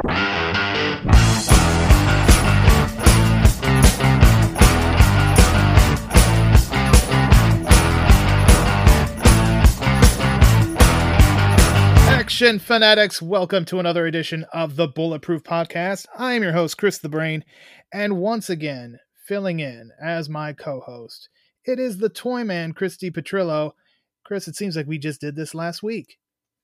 Action fanatics, welcome to another edition of the Bulletproof Podcast. I am your host, Chris the Brain, and once again, filling in as my co-host, it is the toy man, Chris DiPetrillo. Chris, it seems like we just did this last week.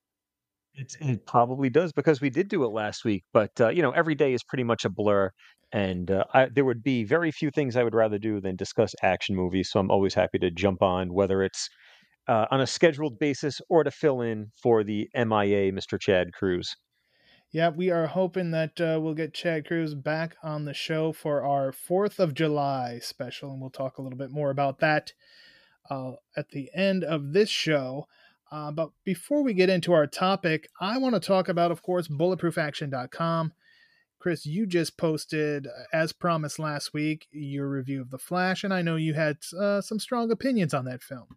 It probably does because we did do it last week, but every day is pretty much a blur, and there would be very few things I would rather do than discuss action movies. So I'm always happy to jump on, whether it's on a scheduled basis or to fill in for the MIA Mr. Chad Cruz. Yeah, we are hoping that we'll get Chad Cruz back on the show for our 4th of July special, and we'll talk a little bit more about that at the end of this show. But before we get into our topic, I want to talk about, of course, bulletproofaction.com. Chris, you just posted, as promised last week, your review of The Flash, and I know you had some strong opinions on that film.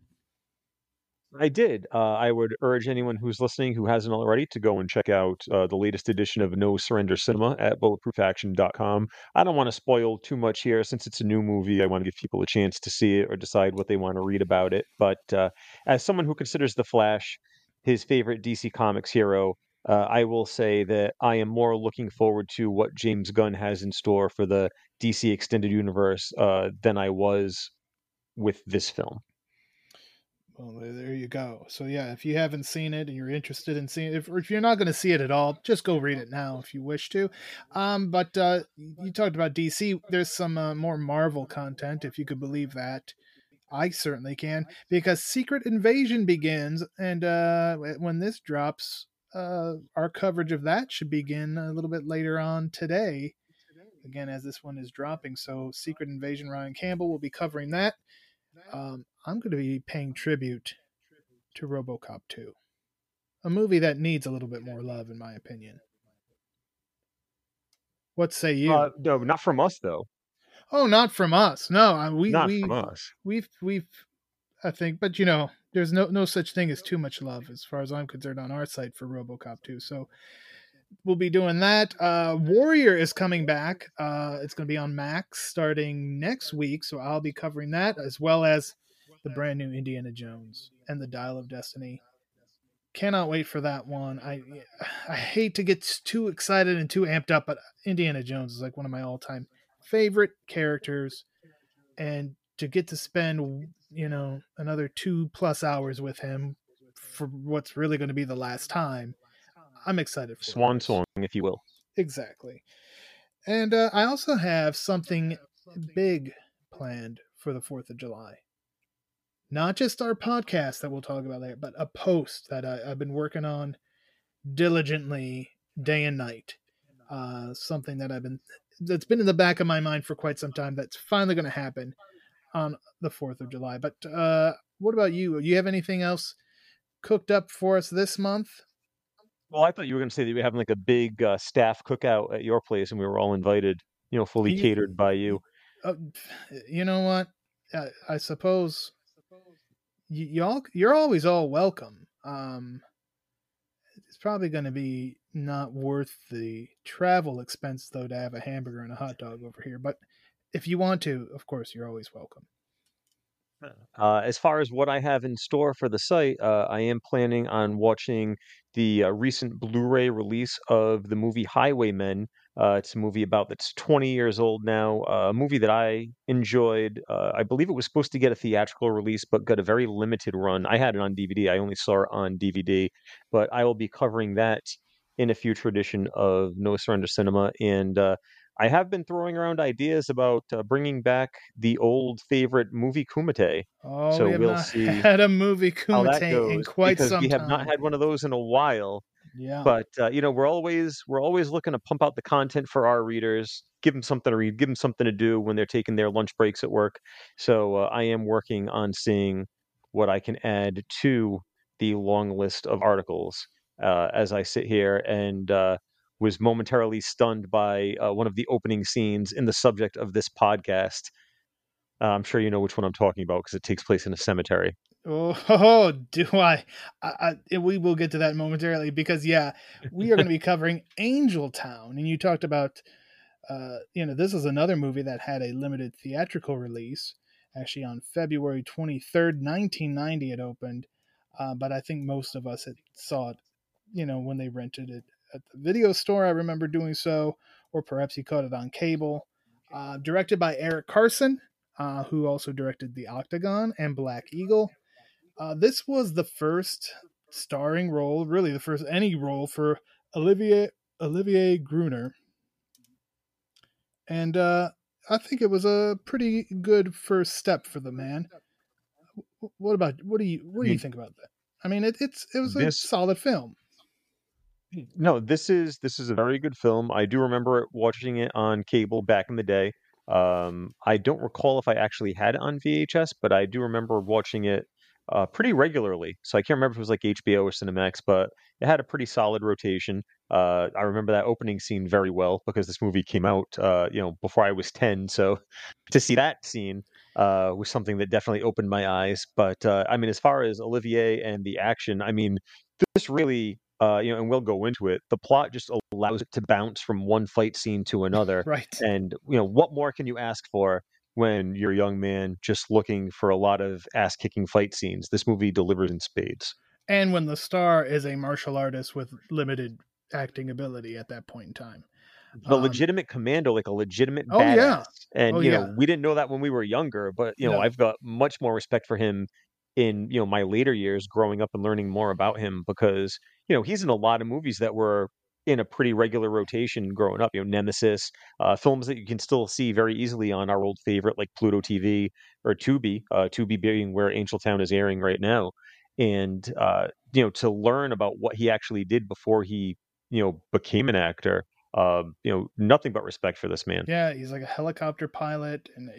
I did. I would urge anyone who's listening who hasn't already to go and check out the latest edition of No Surrender Cinema at bulletproofaction.com. I don't want to spoil too much here since it's a new movie. I want to give people a chance to see it or decide what they want to read about it. But as someone who considers The Flash his favorite DC Comics hero, I will say that I am more looking forward to what James Gunn has in store for the DC Extended Universe than I was with this film. Well, there you go. So yeah, if you haven't seen it and you're interested in seeing it, if you're not going to see it at all, just go read it now if you wish to. But you talked about DC. There's some more Marvel content, if you could believe that. I certainly can, because Secret Invasion begins, and when this drops, our coverage of that should begin a little bit later on today. Again, as this one is dropping, so Secret Invasion, Ryan Campbell will be covering that. I'm going to be paying tribute to RoboCop 2, a movie that needs a little bit more love, in my opinion. What say you? No, not from us, though. Oh, not from us. No, from us. We've, I think, but there's no such thing as too much love, as far as I'm concerned, on our site for RoboCop 2. So we'll be doing that. Warrior is coming back. It's going to be on Max starting next week, so I'll be covering that, as well as the brand new Indiana Jones and the Dial of Destiny. Cannot wait for that one. I hate to get too excited and too amped up, but Indiana Jones is like one of my all-time favorite characters, and to get to spend another 2+ hours with him for what's really going to be the last time, I'm excited for Swan song, if you will. Exactly. And I also have something big planned for the 4th of July. Not just our podcast that we'll talk about later, but a post that I've been working on diligently day and night. Something that's been in the back of my mind for quite some time, that's finally going to happen on the 4th of July. But what about you? Do you have anything else cooked up for us this month? Well, I thought you were going to say that you were having like a big staff cookout at your place, and we were all invited, fully catered by you. You know what? I suppose you're always all welcome. It's probably going to be not worth the travel expense, though, to have a hamburger and a hot dog over here. But if you want to, of course, you're always welcome. As far as what I have in store for the site, I am planning on watching the recent Blu-ray release of the movie Highwaymen. It's a movie that's 20 years old now, a movie that I enjoyed. I believe it was supposed to get a theatrical release, but got a very limited run. I had it on DVD. I only saw it on DVD, but I will be covering that in a future edition of No Surrender Cinema. And I have been throwing around ideas about bringing back the old favorite movie Kumite. Oh, so we'll see had a movie Kumite in quite some time. We have not had one of those in a while. Yeah. But we're always looking to pump out the content for our readers, give them something to read, give them something to do when they're taking their lunch breaks at work. So I am working on seeing what I can add to the long list of articles as I sit here and was momentarily stunned by one of the opening scenes in the subject of this podcast. I'm sure you know which one I'm talking about because it takes place in a cemetery. Oh, do we will get to that momentarily because yeah, we are going to be covering Angel Town, and you talked about this is another movie that had a limited theatrical release. Actually, on February 23rd, 1990, it opened, but I think most of us had saw it, when they rented it at the video store. I remember doing so, or perhaps he caught it on cable. Directed by Eric Carson, who also directed The Octagon and Black Eagle. This was the first starring role, really the first any role for Olivier Gruner, and I think it was a pretty good first step for the man. What I do you mean, think about that? I mean, it was a this solid film. No, this is a very good film. I do remember watching it on cable back in the day. I don't recall if I actually had it on VHS, but I do remember watching it pretty regularly. So I can't remember if it was like HBO or Cinemax, but it had a pretty solid rotation. I remember that opening scene very well because this movie came out, before I was 10. So to see that scene was something that definitely opened my eyes. But I mean, as far as Olivier and the action, I mean, this really, and we'll go into it. The plot just allows it to bounce from one fight scene to another, Right. and what more can you ask for when you're a young man just looking for a lot of ass-kicking fight scenes? This movie delivers in spades. And when the star is a martial artist with limited acting ability at that point in time. The Um, legitimate commando, like a legitimate oh yeah, badass. And oh yeah, we didn't know that when we were younger, but no, I've got much more respect for him in my later years growing up and learning more about him because he's in a lot of movies that were in a pretty regular rotation growing up. Nemesis, films that you can still see very easily on our old favorite like Pluto TV or Tubi, Tubi being where Angel Town is airing right now. And to learn about what he actually did before he became an actor, nothing but respect for this man. yeah. He's like a helicopter pilot, and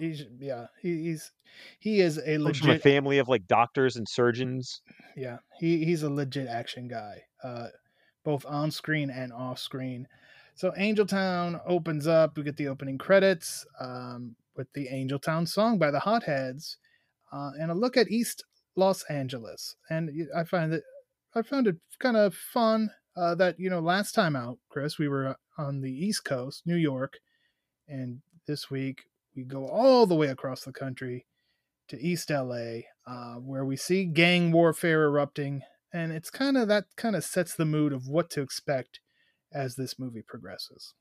he is a Comes from a legit. family of like doctors and surgeons. Yeah, he's a legit action guy, both on screen and off screen. So Angel Town opens up. We get the opening credits with the Angel Town song by the Hotheads, and a look at East Los Angeles. And I found it kind of fun that last time out, Chris, we were on the East Coast, New York, and this week we go all the way across the country to East LA, where we see gang warfare erupting, and it's kind of sets the mood of what to expect as this movie progresses.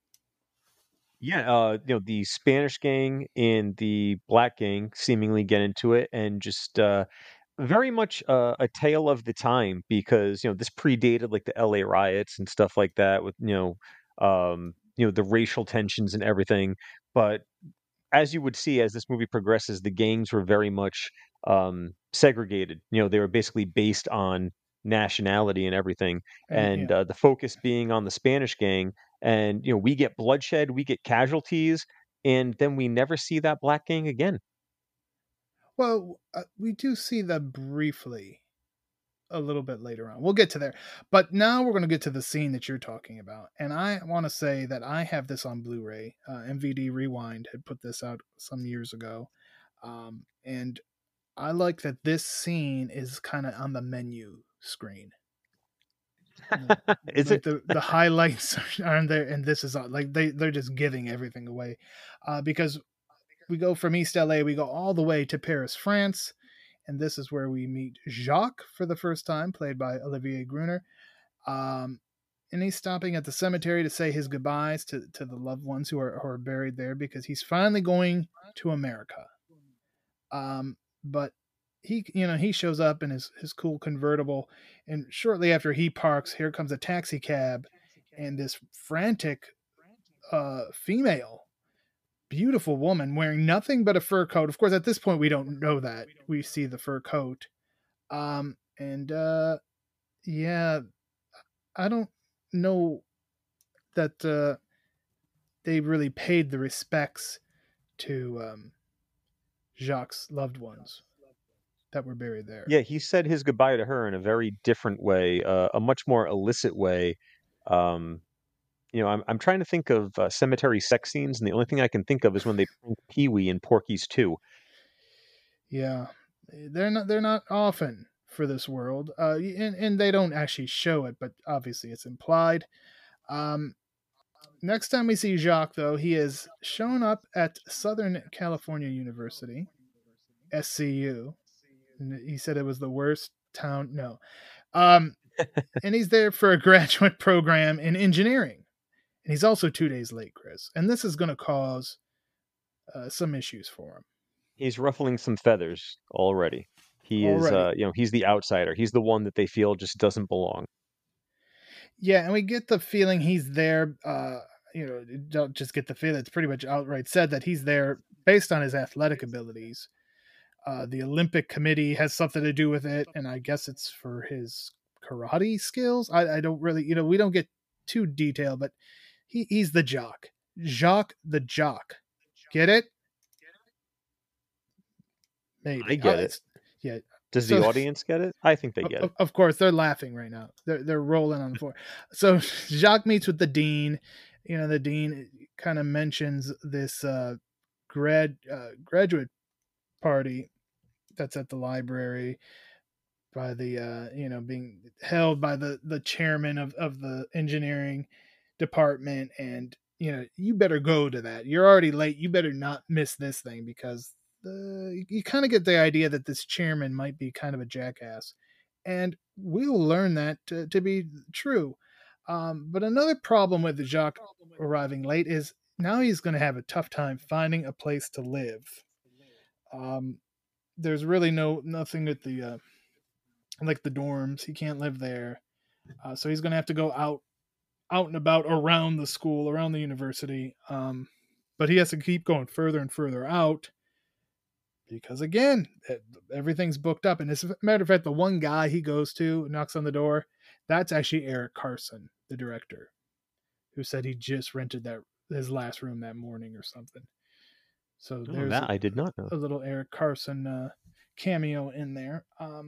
Yeah, the Spanish gang and the black gang seemingly get into it, and just very much a tale of the time because this predated like the LA riots and stuff like that with the racial tensions and everything. But as you would see as this movie progresses, the gangs were very much segregated. They were basically based on nationality and everything, And and yeah, the focus being on the Spanish gang. And we get bloodshed, we get casualties, and then we never see that black gang again. well, we do see that briefly a little bit later on. We'll get to there. But now we're going to get to the scene that you're talking about. And I want to say that I have this on Blu ray. MVD Rewind had put this out some years ago. And I like that this scene is kind of on the menu screen. Like, Is like it? the highlights aren't there, and this is like they're just giving everything away, because we go from East LA, we go all the way to Paris, France, and this is where we meet Jacques for the first time, played by Olivier Gruner. Um, and he's stopping at the cemetery to say his goodbyes to the loved ones who are buried there because he's finally going to America. But he shows up in his cool convertible, and shortly after he parks, here comes a taxi cab, and this frantic female, beautiful woman wearing nothing but a fur coat. Of course, at this point we don't know that. We see the fur coat. And yeah, I don't know that they really paid the respects to Jacques' loved ones that were buried there. Yeah, he said his goodbye to her in a very different way, a much more illicit way. Um, I'm trying to think of cemetery sex scenes, and the only thing I can think of is when they prank Pee Wee in Porky's 2. Yeah. They're not often for this world, and they don't actually show it, but obviously it's implied. Um, Next time we see Jacques, though, he has shown up at Southern California University, SCU. He said it was the worst town. No. Um, and he's there for a graduate program in engineering. And he's also 2 days late, Chris. And this is going to cause some issues for him He's ruffling some feathers already. He is, already. he's the outsider. He's the one that they feel just doesn't belong. Yeah, and we get the feeling he's there. Don't just get the feeling. It's pretty much outright said that he's there based on his athletic abilities. The Olympic Committee has something to do with it, and I guess it's for his karate skills. I don't really, we don't get too detailed, but he's the jock, Jacques the jock. Get it? I Maybe. get it. It's yeah. Does the So audience get it? I think they get it. of course they're laughing right now. They're rolling on the floor. So Jacques meets with the dean. The dean kind of mentions this graduate party that's at the library by the being held by the chairman of the engineering department, and you better go to that. You're already late. You better not miss this thing, because you kind of get the idea that this chairman might be kind of a jackass, and we'll learn that to be true. But another problem with Jacques arriving late is now he's going to have a tough time finding a place to live. um, there's really nothing at the like the dorms. He can't live there, so he's going to have to go out and about around the school, around the university. But he has to keep going further and further out because, again, everything's booked up. And as a matter of fact, the one guy he goes to, knocks on the door, that's actually Eric Carson, the director, who said he just rented his last room that morning or something. So Oh, there's that I did not know. a little Eric Carson cameo in there.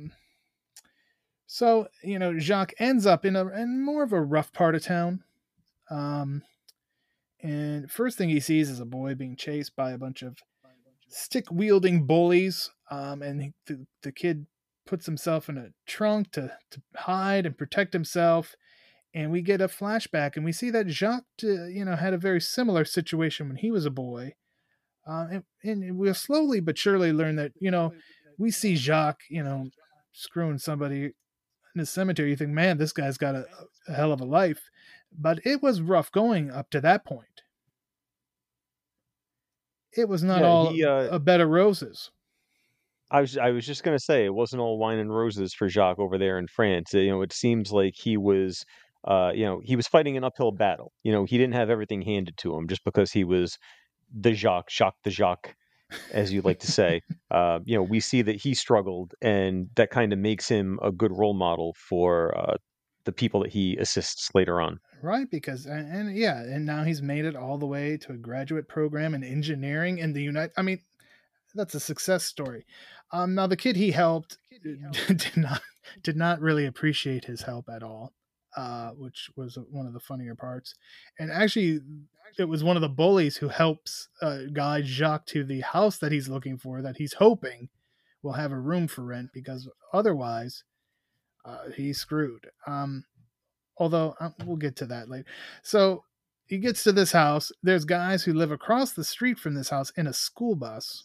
So Jacques ends up in more of a rough part of town. Um, and first thing he sees is a boy being chased by a bunch of stick wielding bullies. And the kid puts himself in a trunk to hide and protect himself. And we get a flashback, and we see that Jacques, had a very similar situation when he was a boy. And we'll slowly but surely learn that, we see Jacques, screwing somebody in the cemetery. You think, man, this guy's got a hell of a life. But it was rough going up to that point. It was not Yeah, all he. a bed of roses. I was just gonna say it wasn't all wine and roses for Jacques over there in France. It seems like he was, he was fighting an uphill battle. He didn't have everything handed to him just because he was the Jacques the Jacques, as you like to say. We see that he struggled, and that kind of makes him a good role model for the people that he assists later on. Right, because and yeah, and now he's made it all the way to a graduate program in engineering in the United. I mean, that's a success story. Now the kid he helped did not really appreciate his help at all, which was one of the funnier parts. And actually, it was one of the bullies who helps guide Jacques to the house that he's looking for, that he's hoping will have a room for rent, because otherwise, he's screwed. Although we'll get to that later. So he gets to this house. There's guys who live across the street from this house in a school bus.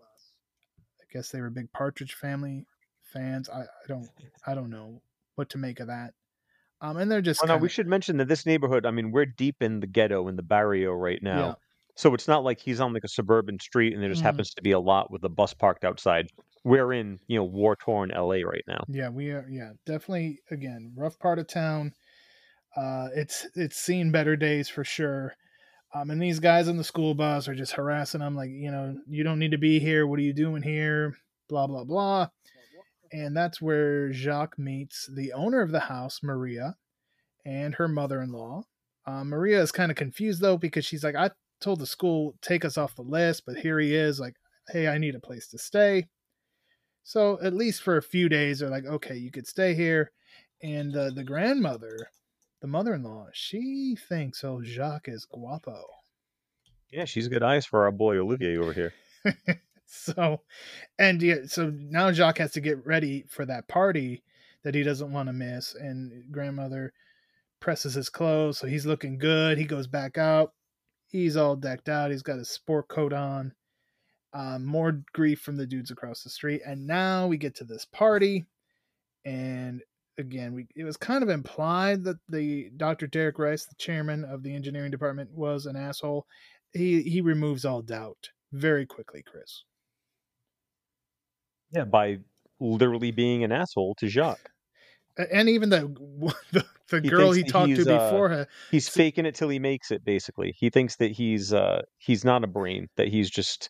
I guess they were big Partridge Family fans. I don't know what to make of that. And they're just Oh no, kind we of, should mention that this neighborhood. I mean, we're deep in the ghetto in the barrio right now, yeah. so it's not like he's on like a suburban street and there just Mm, happens to be a lot with a bus parked outside. We're in war torn LA right now. yeah, we are. Yeah, definitely. Again, rough part of town. It's seen better days for sure. And these guys on the school bus are just harassing him, like, you don't need to be here. What are you doing here? Blah blah blah. And that's where Jacques meets the owner of the house, Maria, and her mother-in-law. Maria is kind of confused though, because she's like, I told the school take us off the list, but here he is, like, hey, I need a place to stay. So at least for a few days, they're like, okay, you could stay here. And the grandmother, the mother-in-law, she thinks, oh, Jacques is guapo. Yeah, she's got eyes for our boy Olivier over here. So, and yeah, so now Jacques has to get ready for that party that he doesn't want to miss. And grandmother presses his clothes, so he's looking good. He goes back out. He's all decked out. He's got his sport coat on. More grief from the dudes across the street. And now we get to this party. And again, it was kind of implied that the Dr. Derek Rice, the chairman of the engineering department, was an asshole. He removes all doubt very quickly, Chris. Yeah, by literally being an asshole to Jacques. And even the He girl thinks he that talked to before her, he's faking it till he makes it, basically. He thinks that he's not a brain, that he's just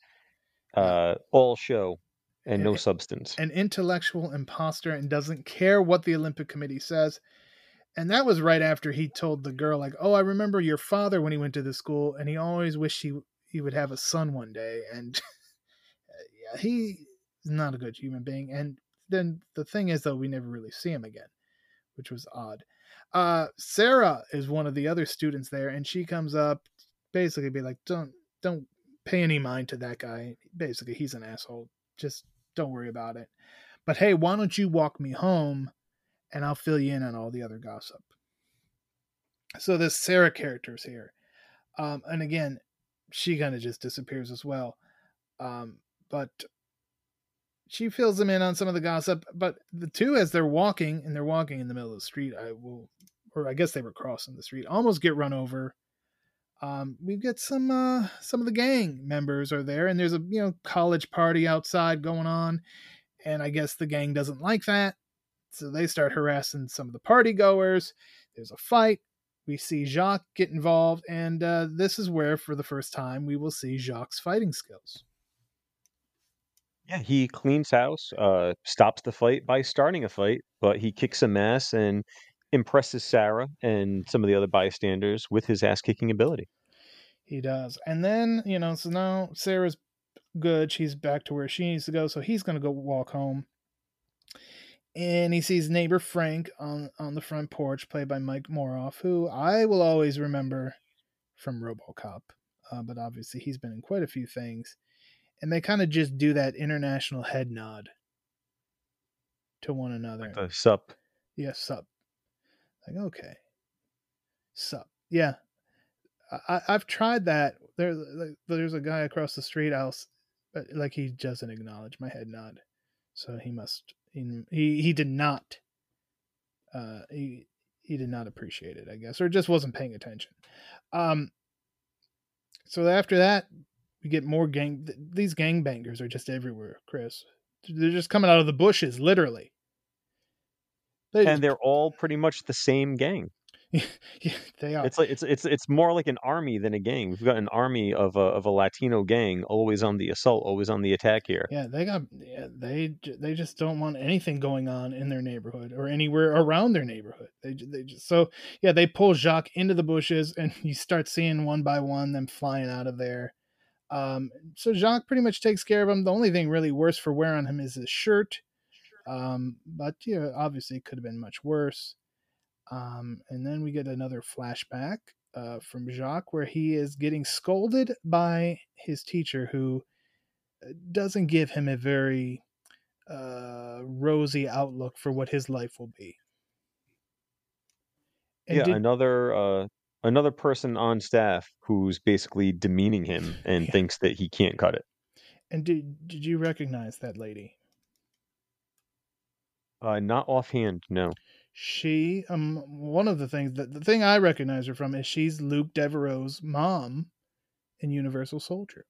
all show and no substance. an intellectual imposter, and doesn't care what the Olympic Committee says. And that was right after he told the girl, like, "Oh, I remember your father when he went to the school, and he always wished he would have a son one day." And yeah, he's not a good human being. And then the thing is, though, we never really see him again, which was odd. Sarah is one of the other students there, and she comes up, basically be like, "Don't pay any mind to that guy. Basically, he's an asshole. Just don't worry about it. But hey, why don't you walk me home, and I'll fill you in on all the other gossip." So this Sarah character's here, and again, she kind of just disappears as well. But she fills them in on some of the gossip. But the two, as they're walking, and they're walking in the middle of the street, or I guess they were crossing the street, almost get run over. We get some of the gang members are there, and there's a college party outside going on, and I guess the gang doesn't like that, so they start harassing some of the party goers. There's a fight. We see Jacques get involved, and this is where, for the first time, we will see Jacques' fighting skills. Yeah, he cleans house, stops the fight by starting a fight, but he kicks some ass and impresses Sarah and some of the other bystanders with his ass-kicking ability. He does. And then, so now Sarah's good. She's back to where she needs to go, so he's going to go walk home. And he sees neighbor Frank on the front porch, played by Mike Moroff, who I will always remember from RoboCop. But obviously, he's been in quite a few things. And they kind of just do that international head nod to one another. Like the sup. Yeah, sup. Like, okay. Sup. Yeah. I've tried that. There's a guy across the street. Like, he doesn't acknowledge my head nod. So he must. He did not. He did not appreciate it, I guess, or just wasn't paying attention. So after that, we get more gang. These gangbangers are just everywhere, Chris. They're just coming out of the bushes, literally. And they're all pretty much the same gang. Yeah, they are. It's like it's more like an army than a gang. We've got an army of a Latino gang, always on the assault, always on the attack here. Yeah, they just don't want anything going on in their neighborhood or anywhere around their neighborhood. They just so yeah, they pull Jacques into the bushes, and you start seeing one by one them flying out of there. So Jacques pretty much takes care of him. The only thing really worse for wear on him is his shirt. But obviously it could have been much worse. And then we get another flashback from Jacques, where he is getting scolded by his teacher, who doesn't give him a very rosy outlook for what his life will be. And another person on staff who's basically demeaning him and thinks that he can't cut it. And did you recognize that lady? Not offhand, no. She one of the things the thing I recognize her from is she's Luke Devereaux's mom in Universal Soldier.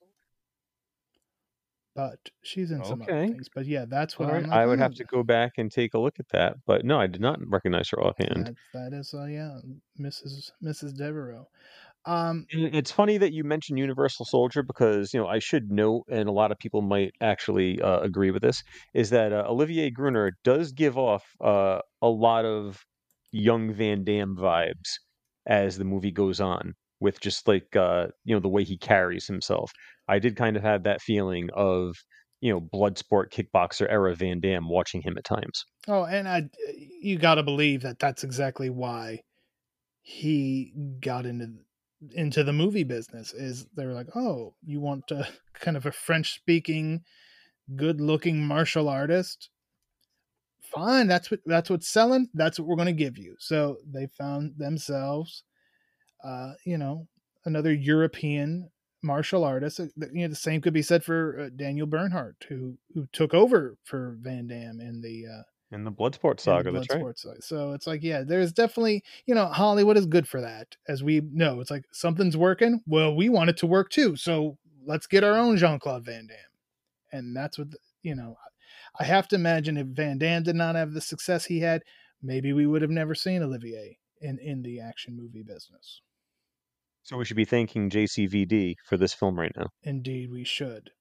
But she's in some other things. But yeah, that's what I'm like. I would have to go back and take a look at that. But no, I did not recognize her offhand. That is Mrs. Devereaux. It's funny that you mentioned Universal Soldier, because I should note, and a lot of people might actually agree with this, is that Olivier Gruner does give off a lot of young Van Damme vibes as the movie goes on, with just like the way he carries himself. I did kind of have that feeling of Bloodsport kickboxer era Van Damme watching him at times. Oh, and you got to believe that that's exactly why he got into into the movie business. Is they're like, oh, you want kind of a French speaking, good looking martial artist? Fine, that's what's selling. That's what we're going to give you. So they found themselves, you know, another European martial artist. You know, the same could be said for Daniel Bernhardt, who took over for Van Damme In the Bloodsport in the saga, that's right. Bloodsport side. So it's like, yeah, there's definitely, Hollywood is good for that, as we know. It's like something's working. Well, we want it to work too, so let's get our own Jean Claude Van Damme, and that's what you know. I have to imagine if Van Damme did not have the success he had, maybe we would have never seen Olivier in the action movie business. So we should be thanking JCVD for this film right now. Indeed, we should.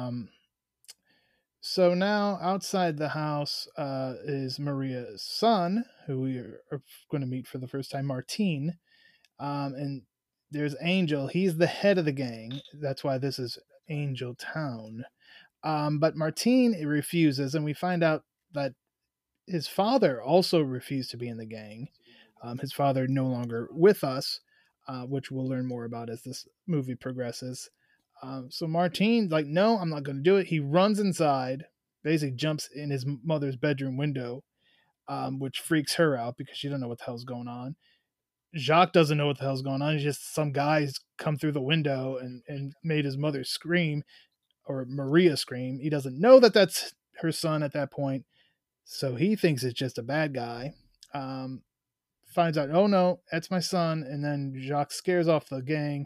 So now outside the house is Maria's son, who we are going to meet for the first time, Martine. And there's Angel. He's the head of the gang. That's why this is Angel Town. But Martine refuses, and we find out that his father also refused to be in the gang. His father no longer with us, which we'll learn more about as this movie progresses. So Martine's like, no, I'm not going to do it. He runs inside, basically jumps in his mother's bedroom window, which freaks her out because she doesn't know what the hell's going on. Jacques doesn't know what the hell's going on. He's just some guys come through the window and made his mother scream, or Maria scream. He doesn't know that that's her son at that point, so he thinks it's just a bad guy. Finds out, oh no, that's my son, and then Jacques scares off the gang.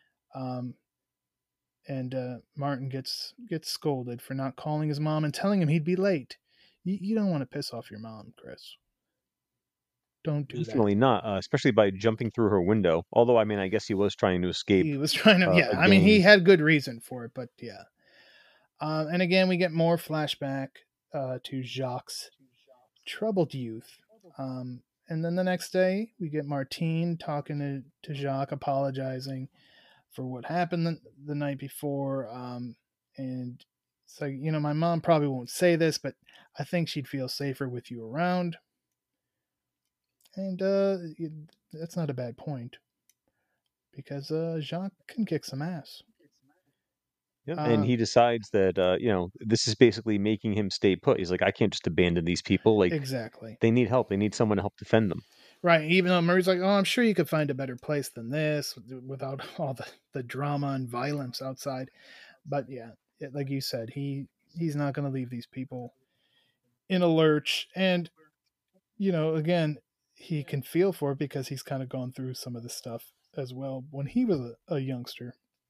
And Martin gets scolded for not calling his mom and telling him he'd be late. You don't want to piss off your mom, Chris. Don't do that. Definitely not, especially by jumping through her window. Although, I mean, I guess he was trying to escape He was trying to, yeah. a I mean, he gang. had good reason for it, but yeah. And again, we get more flashback to Jacques' troubled youth. And then the next day, we get Martine talking to Jacques, apologizing for what happened the night before. And it's like, my mom probably won't say this, but I think she'd feel safer with you around. And that's not a bad point, because Jacques can kick some ass. Yeah, and he decides that this is basically making him stay put. He's like, I can't just abandon these people. Like, Exactly. they need help. They need someone to help defend them. Right. Even though Murray's like, oh, I'm sure you could find a better place than this without all the drama and violence outside. But yeah, like you said, he's not going to leave these people in a lurch. And, again, he can feel for it because he's kind of gone through some of this stuff as well when he was a youngster.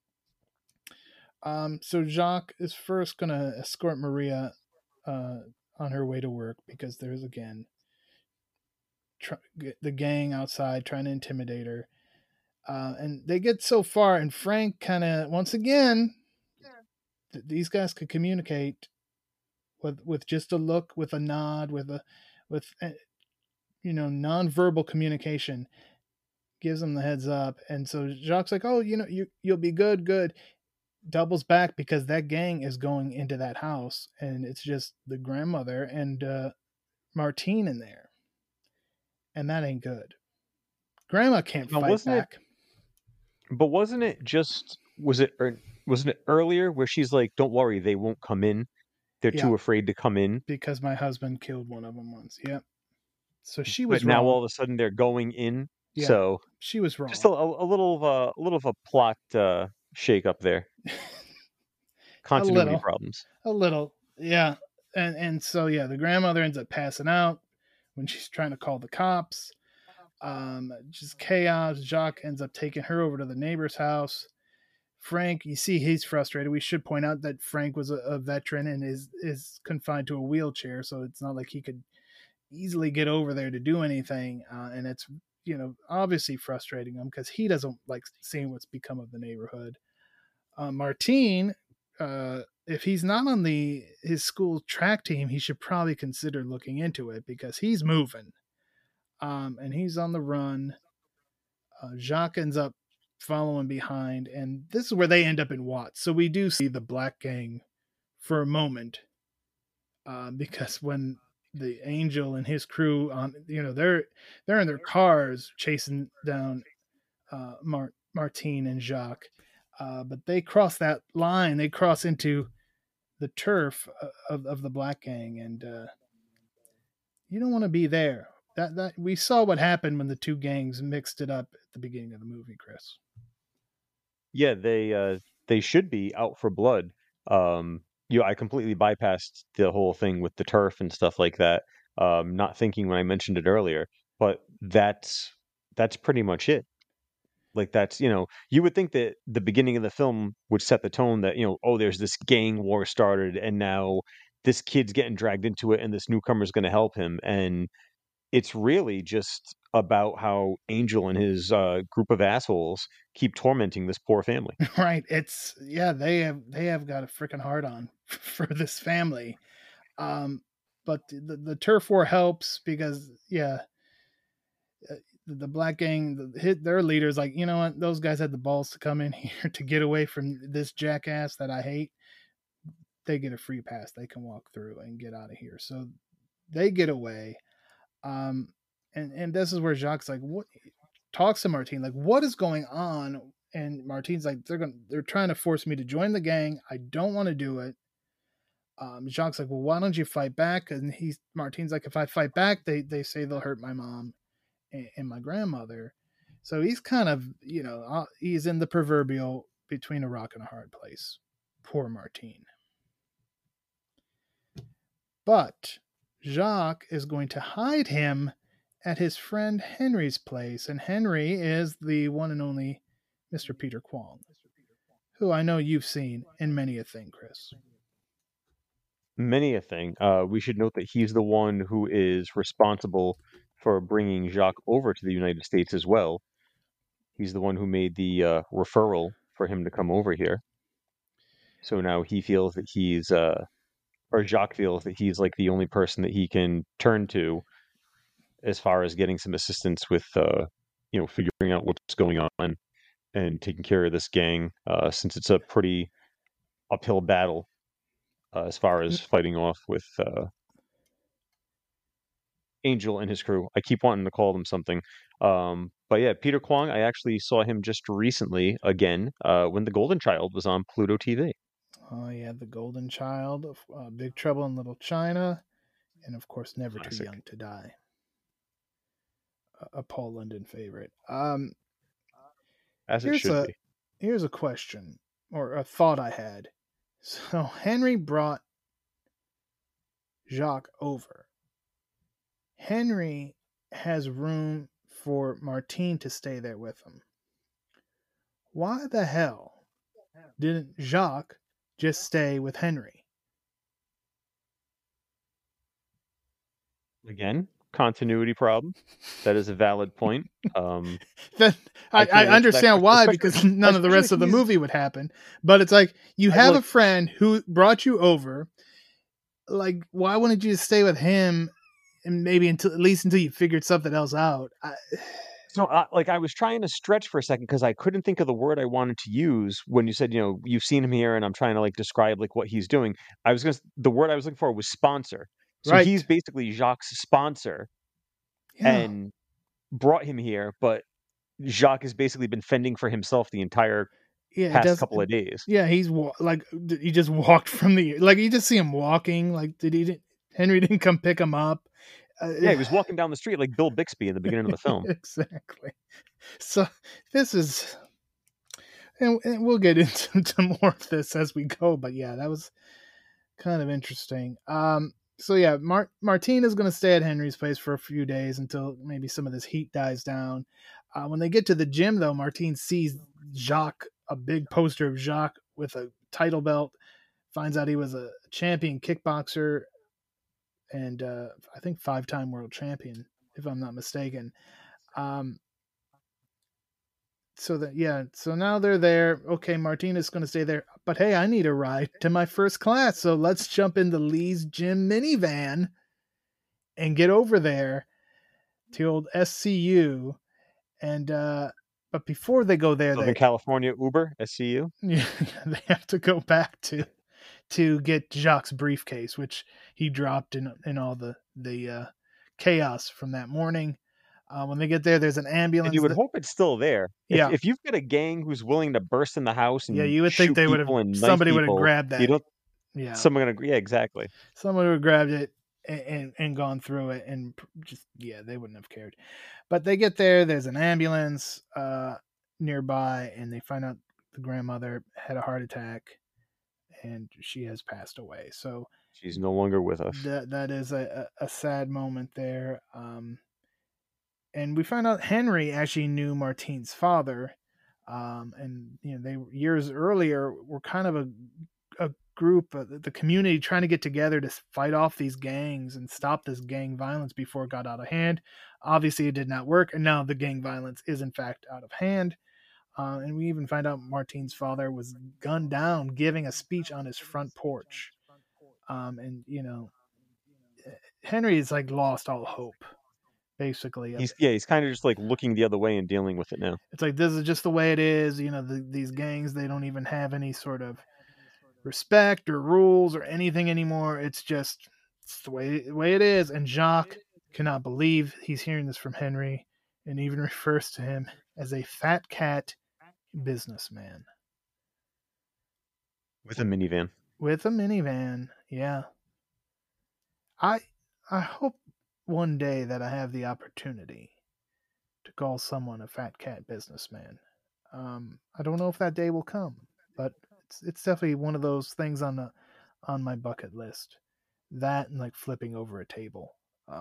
So Jacques is first going to escort Maria on her way to work, because there's, again, the gang outside trying to intimidate her. And they get so far, and Frank kind of, once again, these guys could communicate with just a look, with a nod, with nonverbal communication, gives them the heads up. And so Jacques like, oh, you'll be good. Doubles back because that gang is going into that house, and it's just the grandmother and Martine in there, and that ain't good. Grandma can't Now, fight back. But wasn't it just wasn't it earlier where she's like, "Don't worry, they won't come in. They're Yeah, too afraid to come in." because my husband killed one of them once. Yep. So she But was now all wrong. of a sudden they're going in. Yeah, So she was just wrong. a little of a plot shake up there. a Continuity little, problems. a little. Yeah, and so yeah, the grandmother ends up passing out when she's trying to call the cops. Just chaos. Jacques ends up taking her over to the neighbor's house. Frank, you see, he's frustrated. We should point out that Frank was a veteran and is confined to a wheelchair, so it's not like he could easily get over there to do anything. And it's obviously frustrating him because he doesn't like seeing what's become of the neighborhood. Martine, if he's not on his school track team, he should probably consider looking into it because he's moving. And he's on the run. Jacques ends up following behind, and this is where they end up in Watts. So we do see the Black Gang for a moment, because when the Angel and his crew they're in their cars chasing down Martine and Jacques. But they cross that line. They cross into the turf of the Black Gang, and you don't want to be there. That we saw what happened when the two gangs mixed it up at the beginning of the movie, Chris. Yeah, they should be out for blood. I completely bypassed the whole thing with the turf and stuff like that. Not thinking when I mentioned it earlier, but that's pretty much it. Like that's, you would think that the beginning of the film would set the tone that, oh, there's this gang war started and now this kid's getting dragged into it and this newcomer's going to help him. And it's really just about how Angel and his group of assholes keep tormenting this poor family. Right. It's they have got a freaking hard on for this family. But the turf war helps because the Black Gang hit their leaders like, you know what, those guys had the balls to come in here to get away from this jackass that I hate. They get a free pass. They can walk through and get out of here. So they get away. And this is where Jacques like, what, talks to Martine like, what is going on? And Martine's like, they're trying to force me to join the gang. I don't want to do it. Jacques like, well, why don't you fight back? And Martine's like, if I fight back, they say they'll hurt my mom and my grandmother. So he's kind of, he's in the proverbial between a rock and a hard place. Poor Martine. But Jacques is going to hide him at his friend Henry's place. And Henry is the one and only Mr. Peter Kwong, who I know you've seen in many a thing, Chris. Many a thing. We should note that he's the one who is responsible for bringing Jacques over to the United States as well. He's the one who made the referral for him to come over here. So now he feels that or Jacques feels that he's like the only person that he can turn to as far as getting some assistance with, figuring out what's going on and taking care of this gang, since it's a pretty uphill battle as far as fighting off with Angel and his crew. I keep wanting to call them something. But yeah, Peter Kwong, I actually saw him just recently again when The Golden Child was on Pluto TV. Oh, yeah, The Golden Child, Big Trouble in Little China, and of course, Never Classic. Too Young to Die. A Paul London favorite. As it should be. Here's a question, or a thought I had. So Henry brought Jacques over. Henry has room for Martine to stay there with him. Why the hell didn't Jacques just stay with Henry? Again, continuity problem. That is a valid point. I understand why, because none of the rest of the movie would happen. But it's like, you have a friend who brought you over. Like, why wouldn't you just stay with him and maybe at least until you figured something else out? I was trying to stretch for a second because I couldn't think of the word I wanted to use when you said, you've seen him here, and I'm trying to describe what he's doing. The word I was looking for was sponsor. So right. He's basically Jacques' sponsor, and brought him here, but Jacques has basically been fending for himself the entire past couple of days. Yeah, he's he just walked from you just see him walking. Henry didn't come pick him up. He was walking down the street like Bill Bixby in the beginning of the film. Exactly. So this is, and we'll get into more of this as we go. But yeah, that was kind of interesting. So yeah, Martine is going to stay at Henry's place for a few days until maybe some of this heat dies down. When they get to the gym, though, Martine sees Jacques, a big poster of Jacques with a title belt, finds out he was a champion kickboxer and I think 5-time world champion, if I'm not mistaken. So now they're there. Okay, Martine is going to stay there. But hey, I need a ride to my first class. So let's jump into Lee's gym minivan and get over there to old SCU. And but before they go there, Southern California Uber SCU. Yeah, they have to go back to get Jacques' briefcase, which he dropped in all the chaos from that morning. When they get there, there's an And you ambulance would that, hope it's still there. If yeah, if you've got a gang who's willing to burst in the house yeah, and you would think shoot they would have, people and knife somebody would have people, grabbed you that. don't Yeah, someone gonna yeah, exactly. someone would have grabbed it and gone through it, and just, yeah, they wouldn't have cared. But they get there, there's an ambulance nearby, and they find out the grandmother had a heart attack and she has passed away. So She's no longer with us. that is a sad moment there. And we find out Henry actually knew Martine's father, and they years earlier were kind of a group, the community trying to get together to fight off these gangs and stop this gang violence before it got out of hand. Obviously, it did not work, and now the gang violence is in fact out of hand. And we even find out Martine's father was gunned down giving a speech on his front porch. And Henry is like lost all hope, basically. He's kind of just like looking the other way and dealing with it now. It's like, this is just the way it is. These gangs, they don't even have any sort of respect or rules or anything anymore. It's the way it is. And Jacques cannot believe he's hearing this from Henry, and even refers to him as a fat cat businessman With a minivan. with a minivan. Yeah, I I hope one day that I have the opportunity to call someone a fat cat businessman. I don't know if that day will come, but it's definitely one of those things on my bucket list. That and like flipping over a table,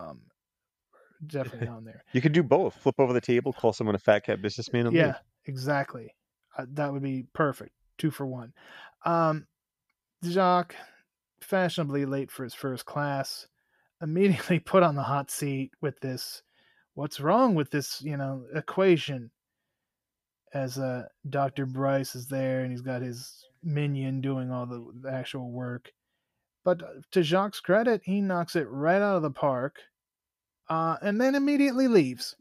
definitely on there. You could do both. Flip over the table, call someone a fat cat businessman, and leave. Yeah, exactly. That would be perfect. 2 for 1. Um, Jacques, fashionably late for his first class, immediately put on the hot seat with this. What's wrong with this, equation? As Dr. Bryce is there and he's got his minion doing all the actual work. But to Jacques' credit, he knocks it right out of the park, and then immediately leaves.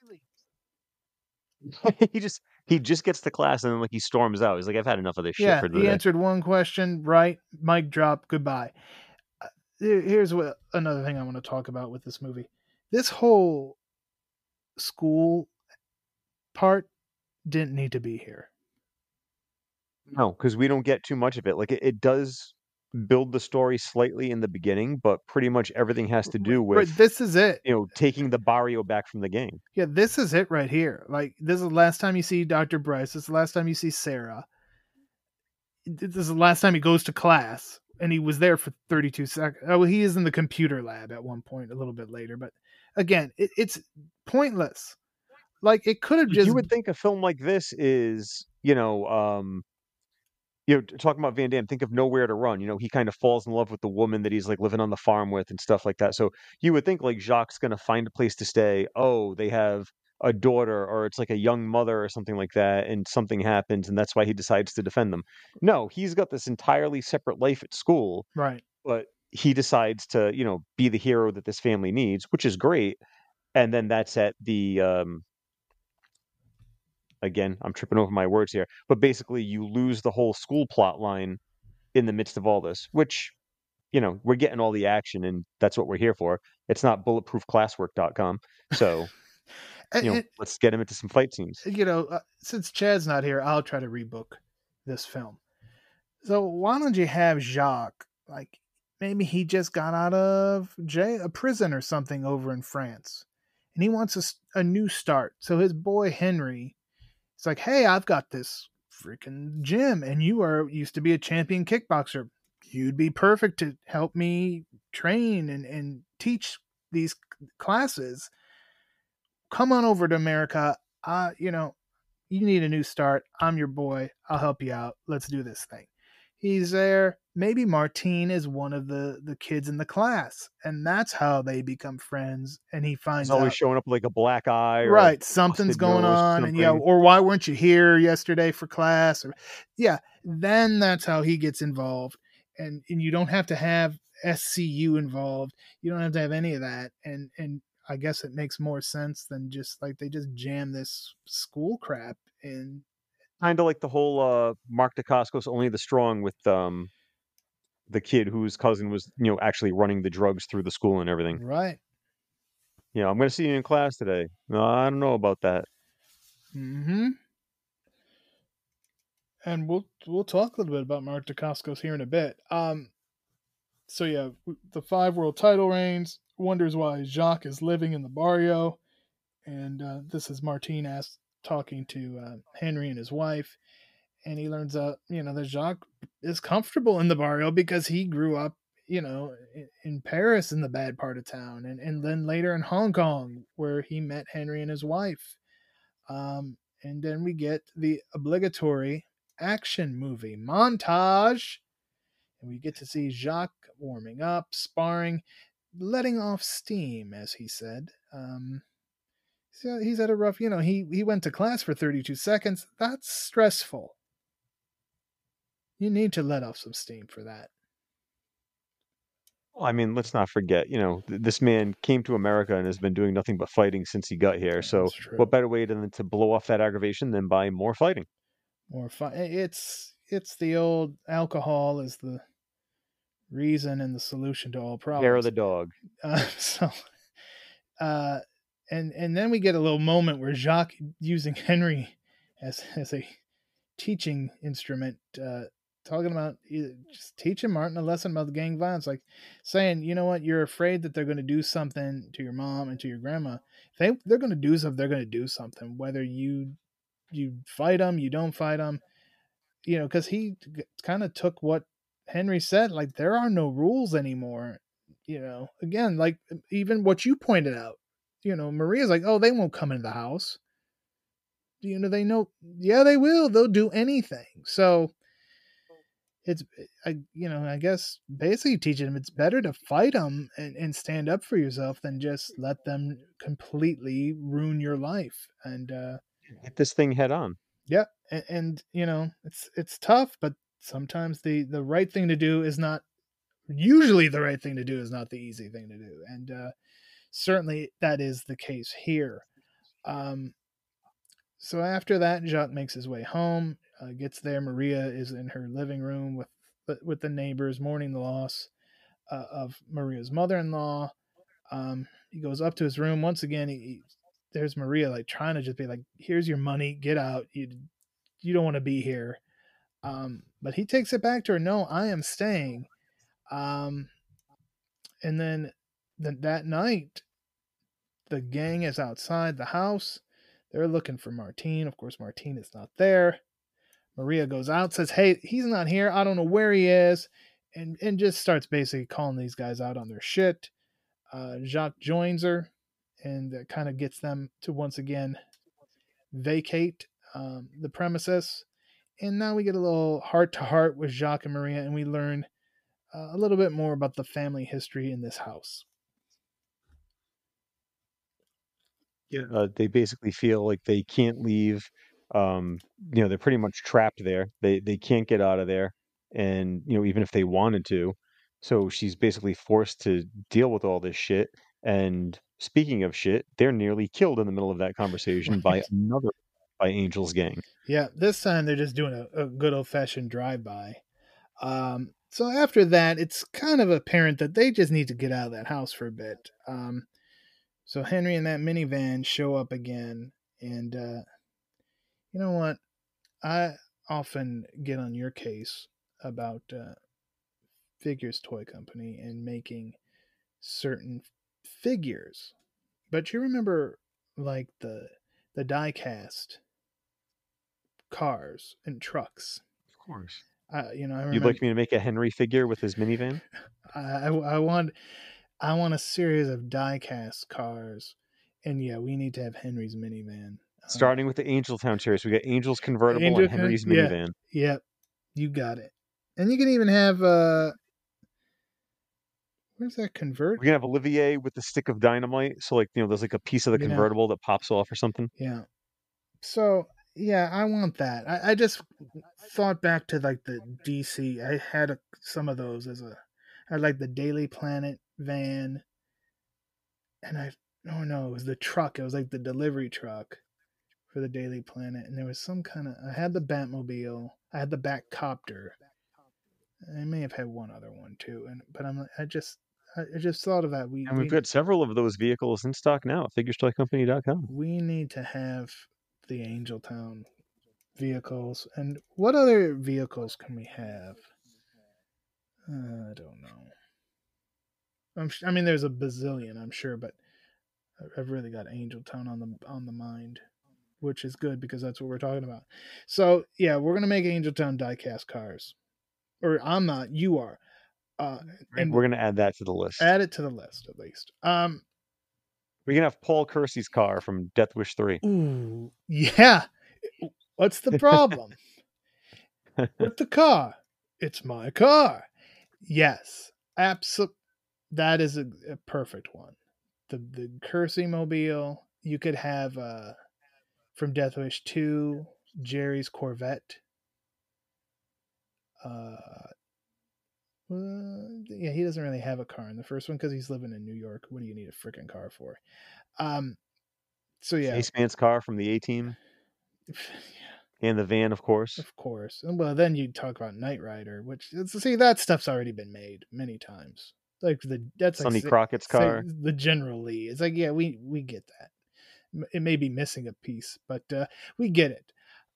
he just gets to class and then like he storms out. He's like, I've had enough of this shit Yeah, for the he day. answered one question right, mic drop, goodbye. Here's another thing I want to talk about with this movie. This whole school part didn't need to be here. No, because we don't get too much of it. Like it does build the story slightly in the beginning, but pretty much everything has to do with Right, this is it. taking the barrio back from the gang. Yeah, this is it right here. Like, this is the last time you see Dr. Bryce. This is the last time you see Sarah. This is the last time he goes to class, and he was there for 32 seconds. Oh, he is in the computer lab at one point a little bit later, but again, it's pointless. Like, it could have just, You would think a film like this is, talking about Van Damme, think of Nowhere to Run. He kind of falls in love with the woman that he's like living on the farm with and stuff like that. So you would think like Jacques gonna find a place to stay. Oh, they have a daughter, or it's like a young mother or something like that, and something happens, and that's why he decides to defend them. No, he's got this entirely separate life at school, right. but he decides to, be the hero that this family needs, which is great. And then that's at the again, I'm tripping over my words here, but basically you lose the whole school plot line in the midst of all this, which, we're getting all the action and that's what we're here for. It's not bulletproofclasswork.com. So, And, let's get him into some fight scenes. since Chad's not here, I'll try to rebook this film. So why don't you have Jacques, like, maybe he just got out of a prison or something over in France, and he wants a new start. So his boy Henry, it's like, hey, I've got this freaking gym, and you used to be a champion kickboxer. You'd be perfect to help me train and teach these classes. Come on over to America. You need a new start. I'm your boy. I'll help you out. Let's do this thing. He's there. Maybe Martine is one of the kids in the class, and that's how they become friends. And he He's finds always out, showing up with like a black eye or a right, something's busted going nose or on, and yeah, something. or why weren't you here yesterday for class? Or yeah, then that's how he gets involved, and you don't have to have SCU involved. You don't have to have any of that, and I guess it makes more sense than just like they just jam this school crap in. Kind of like the whole Mark Dacascos Only the Strong with the kid whose cousin was, actually running the drugs through the school and everything. Right. I'm going to see you in class today. No, I don't know about that. Mm-hmm. And we'll talk a little bit about Mark Dacascos here in a bit. So yeah, the 5 world title reigns. Wonders why Jacques is living in the barrio, and this is Martinez talking to Henry and his wife, and he learns that Jacques is comfortable in the barrio because he grew up in Paris in the bad part of town, and then later in Hong Kong where he met Henry and his wife. And then we get the obligatory action movie montage, and we get to see Jacques warming up, sparring, letting off steam, as he said. So he's had a rough, he went to class for 32 seconds. That's stressful. You need to let off some steam for that. Well, I mean, let's not forget, this man came to America and has been doing nothing but fighting since he got here. So, That's true. what better way than to blow off that aggravation than by more fighting? More fun. It's the old alcohol is the reason and the solution to all Hair of problems. the dog. So, uh, and then we get a little moment where Jacques using Henry as a teaching instrument, talking about just teaching Martin a lesson about the gang violence, like saying, you know what, you're afraid that they're going to do something to your mom and to your grandma. If they're going to do something, they're going to do something, whether you fight them, you don't fight them, because he kind of took what Henry said, like there are no rules anymore. Again, like even what you pointed out, Maria's like, oh, they won't come into the house. They know, yeah, they will. They'll do anything. So it's, I guess basically teaching them it's better to fight them and stand up for yourself than just let them completely ruin your life. And Hit this thing head on. yeah, and it's tough, but sometimes the right thing to do is not usually the right thing to do is not the easy thing to do, and certainly that is the case here. Um, so after that, Jacques makes his way home. Gets there, Maria is in her living room with the neighbors mourning the loss of Maria's mother-in-law. He goes up to his room once again. There's Maria like trying to just be like, "Here's your money, get out. You don't want to be here." But he takes it back to her. No, I am staying. Um, and then that night, the gang is outside the house. They're looking for Martine. Of course, Martine is not there. Maria goes out, says, "Hey, he's not here. I don't know where he is," and just starts basically calling these guys out on their shit. Jacques joins her, and that kind of gets them to once again vacate the premises. And now we get a little heart to heart with Jacques and Maria, and we learn a little bit more about the family history in this house. Yeah. They basically feel like they can't leave. Um, they're pretty much trapped there. They can't get out of there, and even if they wanted to, so she's basically forced to deal with all this shit. And speaking of shit, they're nearly killed in the middle of that conversation by Angel's gang. Yeah, this time they're just doing a good old fashioned drive by. So after that, it's kind of apparent that they just need to get out of that house for a bit. So Henry and that minivan show up again, and you know what? I often get on your case about Figures Toy Company and making certain figures, but you remember like the die-cast cars and trucks. Of course. I You'd like remember. me to make a Henry figure with his minivan? I want a series of die-cast cars, and yeah, we need to have Henry's minivan. Starting with the Angeltown series, we got Angel's convertible Angel, and Henry's yeah, minivan. yeah, you got it. And you can even have where's that convert? We can have Olivier with the stick of dynamite. So like, there's like a piece of the Yeah, convertible that pops off or something. yeah. So yeah, I want that. I just thought back to like the DC. I had some of those I had like the Daily Planet van, and oh no, it was the truck. It was like the delivery truck for the Daily Planet, and there was some kind of. I had the Batmobile. I had the Batcopter. I may have had one other one too, but I just thought of that. And we've got several of those vehicles in stock now at figurestoycompany.com. We need to have the Angel Town vehicles. And what other vehicles can we have? I don't know. I mean, there's a bazillion, I'm sure, but I've really got Angel Town on the mind, which is good because that's what we're talking about. So yeah, we're gonna make Angel Town diecast cars, or I'm not. You are. And We're gonna add that to the list. Add it to the list at least. We're gonna have Paul Kersey's car from Death Wish 3. Ooh, yeah. What's the problem with the car? It's my car. Yes, absolutely. That is a perfect one. The Kersey mobile. You could have from Death Wish 2, Jerry's Corvette. Yeah, he doesn't really have a car in the first one because he's living in New York. What do you need a freaking car for? So yeah, Spaceman's car from the A-Team. And the van, of course. Of course. And well, then you talk about Knight Rider, which see that stuff's already been made many times. Like that's Sonny like Crockett's car. The General Lee. It's like, yeah, we get that. It may be missing a piece, but we get it.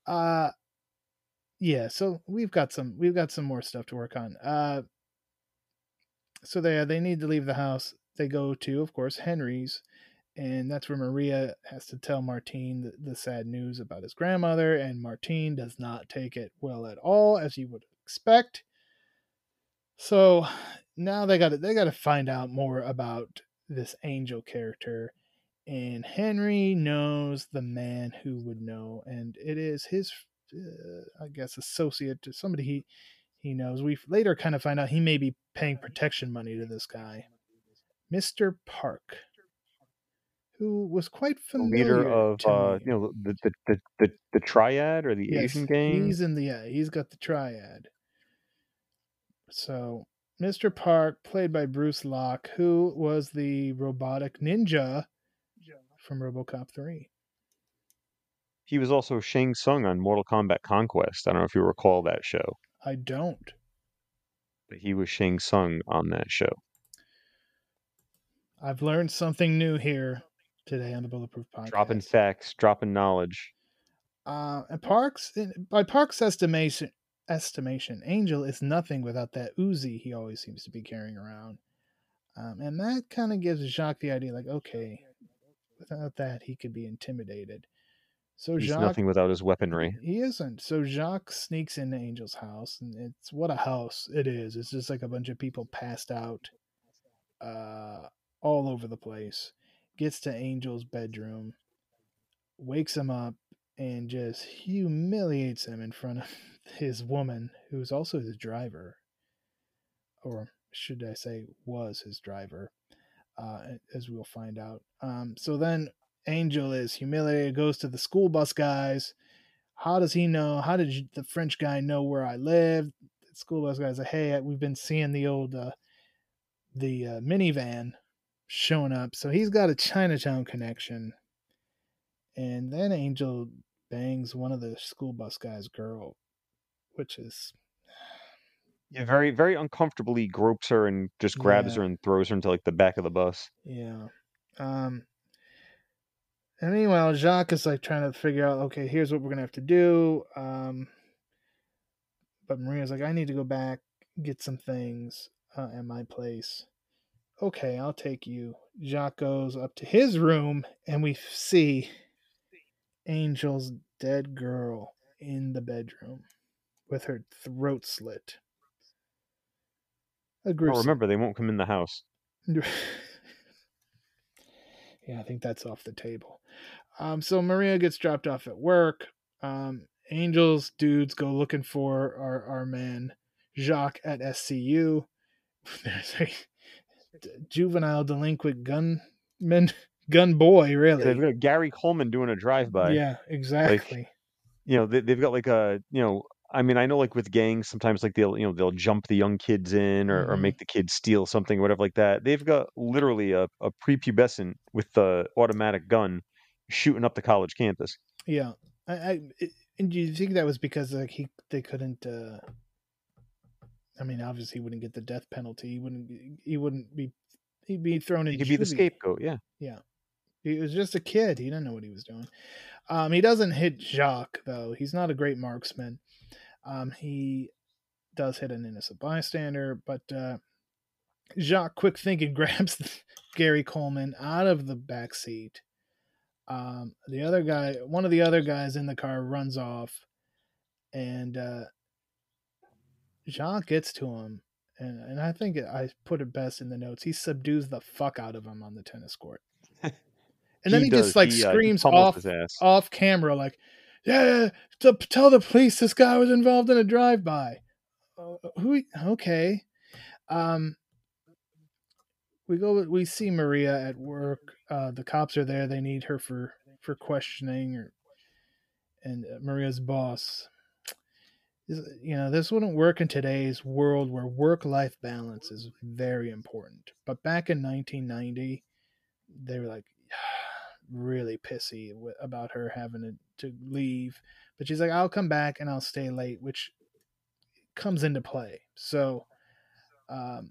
Yeah, so we've got some more stuff to work on. So they need to leave the house. They go to, of course, Henry's, and that's where Maria has to tell Martine the sad news about his grandmother, and Martine does not take it well at all, as you would expect. So now they got to find out more about this Angel character, and Henry knows the man who would know, and it is his, I guess, associate, to somebody he knows. We later kind of find out he may be paying protection money to this guy, Mr. Park, who was quite familiar. The leader of the Triad or the Asian gang. He's got the Triad. So Mr. Park, played by Bruce Locke, who was the robotic ninja from RoboCop 3. He was also Shang Tsung on Mortal Kombat Conquest. I don't know if you recall that show. I don't. But he was Shang Tsung on that show. I've learned something new here today on the Bulletproof Podcast. Dropping facts, dropping knowledge. And by Park's estimation, Angel is nothing without that Uzi he always seems to be carrying around. And that kind of gives Jacques the idea, like, okay, without that, he could be intimidated. So he's nothing without his weaponry. He isn't. So Jacques sneaks into Angel's house, and it's what a house it is. It's just like a bunch of people passed out all over the place. Gets to Angel's bedroom, wakes him up, and just humiliates him in front of his woman, who's also his driver. Or should I say, was his driver, as we'll find out. So then Angel is humiliated, goes to the school bus guys. How does he know? How did the French guy know where I live? The school bus guys like, hey, we've been seeing the old minivan showing up. So he's got a Chinatown connection. And then Angel bangs one of the school bus guys' girl, which is... Yeah, very, very uncomfortably gropes her and just grabs her and throws her into like the back of the bus. Yeah. And meanwhile, Jacques is like trying to figure out, okay, here's what we're gonna have to do. But Maria's like, I need to go back, get some things at my place. Okay, I'll take you. Jacques goes up to his room, and we see Angel's dead girl in the bedroom with her throat slit. Oh, remember, they won't come in the house. Yeah, I think that's off the table. So Maria gets dropped off at work. Angel's dudes go looking for our man Jacques at SCU. There's a juvenile delinquent gun boy, really. They've got Gary Coleman doing a drive-by. Yeah, exactly. Like, they've got like a, I mean, I know like with gangs, sometimes like they'll jump the young kids in or make the kids steal something, whatever like that. They've got literally a prepubescent with the automatic gun shooting up the college campus. Yeah. And do you think that was because like they couldn't I mean, obviously he wouldn't get the death penalty. He wouldn't be He'd be thrown He in could be the juvie. scapegoat. Yeah. Yeah. He was just a kid. He didn't know what he was doing. He doesn't hit Jacques, though. He's not a great marksman. He does hit an innocent bystander, but Jacques, quick thinking, grabs Gary Coleman out of the back seat. The other guy, one of the other guys in the car, runs off, and Jacques gets to him, and I think I put it best in the notes. He subdues the fuck out of him on the tennis court, and then He he just does. like He screams pummels his ass. off camera, like, "Yeah, to tell the police this guy was involved in a drive-by." Who? Okay. Um, we see Maria at work. The cops are there. They need her for questioning, and Maria's boss. This wouldn't work in today's world where work-life balance is very important. But back in 1990, they were like really pissy about her having to leave. But she's like, "I'll come back and I'll stay late," which comes into play. So um,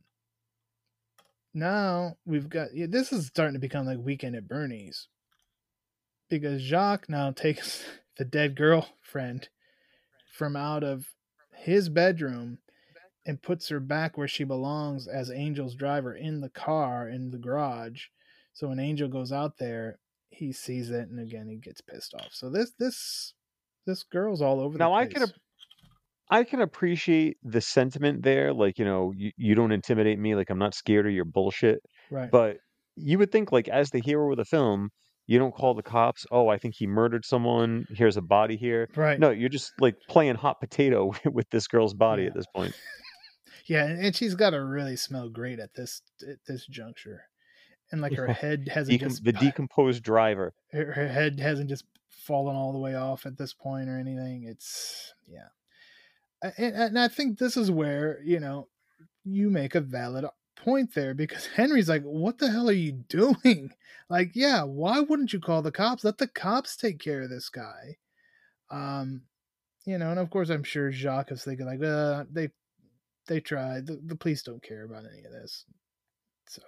now we've got this is starting to become like Weekend at Bernie's, because Jacques now takes the dead girlfriend from out of his bedroom and puts her back where she belongs as Angel's driver in the car in the garage. So when Angel goes out there, he sees it, and again he gets pissed off. So this girl's all over the Now place. I can appreciate the sentiment there. Like, you don't intimidate me. Like, I'm not scared of your bullshit. Right. But you would think, like, as the hero of the film, you don't call the cops. Oh, I think he murdered someone. Here's a body here. Right. No, you're just like playing hot potato with this girl's body Yeah. at this point. Yeah, and she's got to really smell great at this juncture. And like her Yeah. head hasn't The decomposed driver. her head hasn't just fallen all the way off at this point or anything. It's yeah. And I think this is where, you make a valid point there, because Henry's like, "What the hell are you doing?" Like, yeah, why wouldn't you call the cops? Let the cops take care of this guy. Um, and of course I'm sure Jacques is thinking like, they tried. The police don't care about any of this. So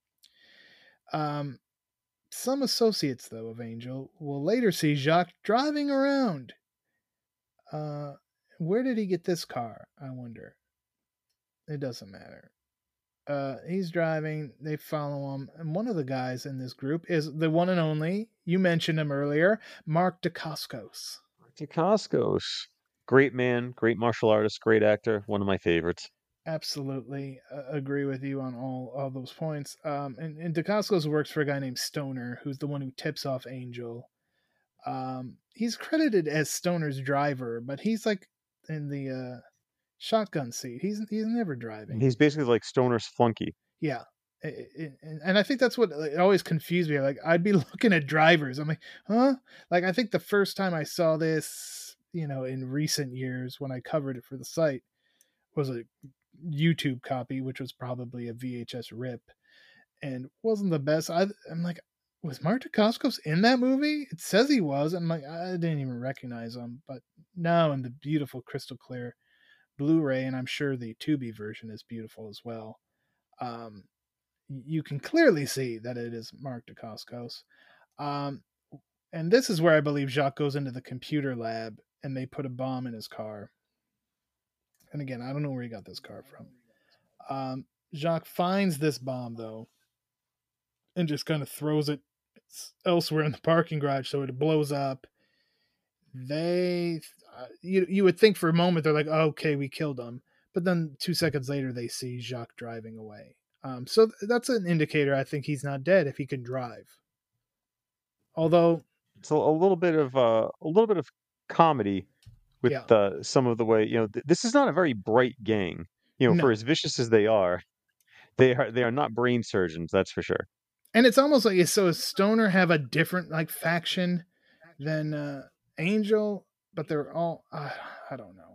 um some associates, though, of Angel will later see Jacques driving around. Uh where did he get this car, I wonder? It doesn't matter. He's driving, they follow him, and one of the guys in this group is the one and only, you mentioned him earlier, Mark Dacascos. Dacascos. Great man, great martial artist, great actor, one of my favorites. Absolutely agree with you on all those points. And Dacascos works for a guy named Stoner, who's the one who tips off Angel. He's credited as Stoner's driver, but he's like in the shotgun seat. He's never driving. He's basically like Stoner's flunky. Yeah. And I think that's what it always confused me. Like, I'd be looking at drivers. I'm like, huh? Like, I think the first time I saw this, in recent years when I covered it for the site, was a YouTube copy, which was probably a VHS rip, and wasn't the best. I'm like, was Mark Dacascos in that movie? It says he was. I'm like, I didn't even recognize him. But now in the beautiful crystal clear Blu-ray, and I'm sure the Tubi version is beautiful as well, um, you can clearly see that it is Mark Dacascos. Um, and this is where I believe Jacques goes into the computer lab and they put a bomb in his car. And again, I don't know where he got this car from. Jacques finds this bomb, though, and just kind of throws it elsewhere in the parking garage so it blows up. You would think for a moment they're like, oh, okay, we killed him. But then 2 seconds later, they see Jacques driving away. So that's an indicator. I think he's not dead if he can drive. Although it's a little bit of comedy with yeah, some of the way this is not a very bright gang. For no, as vicious as they are not brain surgeons, that's for sure. and it's almost like, so Stoner have a different like faction than Angel, but they're all I don't know.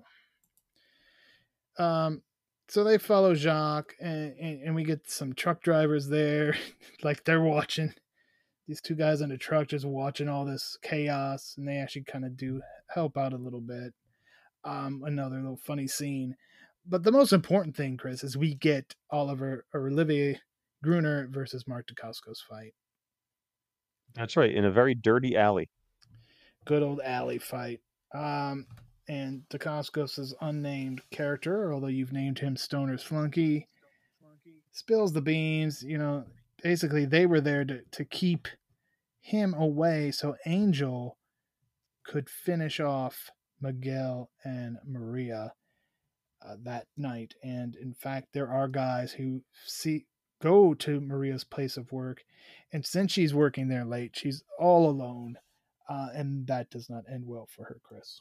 So they follow Jacques, and we get some truck drivers there, like they're watching these two guys on the truck, just watching all this chaos, and they actually kind of do help out a little bit. Another little funny scene, but the most important thing, Chris, is we get Olivier Gruner versus Mark Dacascos fight. That's right, in a very dirty alley. Good old alley fight. And Dacascos' unnamed character, although you've named him Stoner's Flunky, spills the beans. Basically they were there to keep him away so Angel could finish off Miguel and Maria that night. And in fact, there are guys who go to Maria's place of work, and since she's working there late, she's all alone, and that does not end well for her, Chris.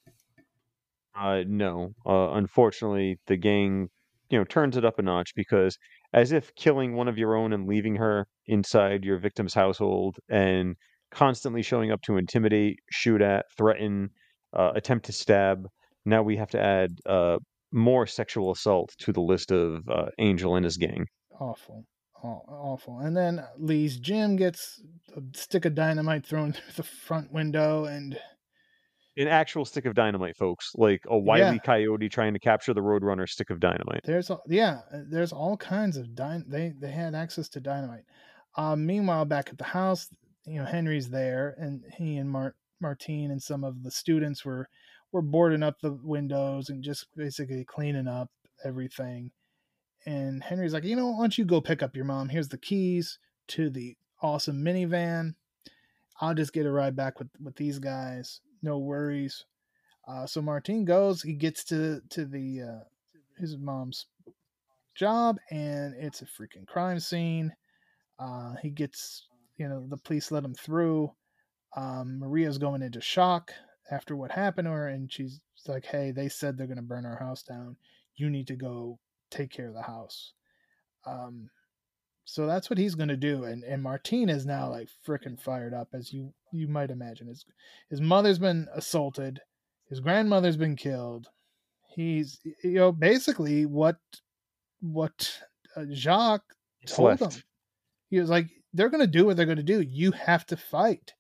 No. Unfortunately, the gang, turns it up a notch because as if killing one of your own and leaving her inside your victim's household and constantly showing up to intimidate, shoot at, threaten, attempt to stab. Now we have to add more sexual assault to the list of Angel and his gang. Awful. Awful. And then Lee's gym gets a stick of dynamite thrown through the front window, and An actual stick of dynamite, folks, like a yeah, wily coyote trying to capture the Roadrunner stick of dynamite. there's all kinds of they had access to dynamite. Meanwhile, back at the house, Henry's there, and he and Martine and some of the students were boarding up the windows and just basically cleaning up everything. And Henry's like, why don't you go pick up your mom? Here's the keys to the awesome minivan. I'll just get a ride back with these guys. No worries. So Martine goes. He gets to the his mom's job, and it's a freaking crime scene. He gets, the police let him through. Maria's going into shock after what happened to her, and she's like, "Hey, they said they're going to burn our house down. You need to go take care of the house." Um, so that's what he's going to do, and Martine is now like freaking fired up, as you might imagine. His mother's been assaulted, his grandmother's been killed. He's basically what Jacques It's told him. left. He was like, they're going to do what they're going to do. You have to fight.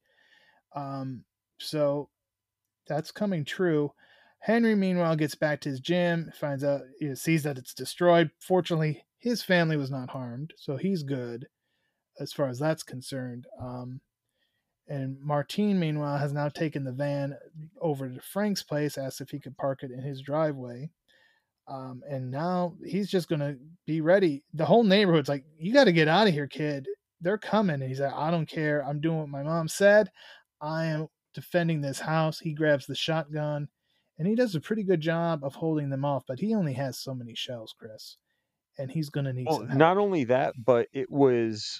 So that's coming true. Henry, meanwhile, gets back to his gym, finds out, sees that it's destroyed. Fortunately, his family was not harmed, so he's good as far as that's concerned. And Martine, meanwhile, has now taken the van over to Frank's place, asked if he could park it in his driveway. And now he's just going to be ready. The whole neighborhood's like, you got to get out of here, kid. They're coming. And he's like, I don't care. I'm doing what my mom said. I am defending this house. He grabs the shotgun, and he does a pretty good job of holding them off, but he only has so many shells, Chris, and he's going to need Well, some help. not only that, but it was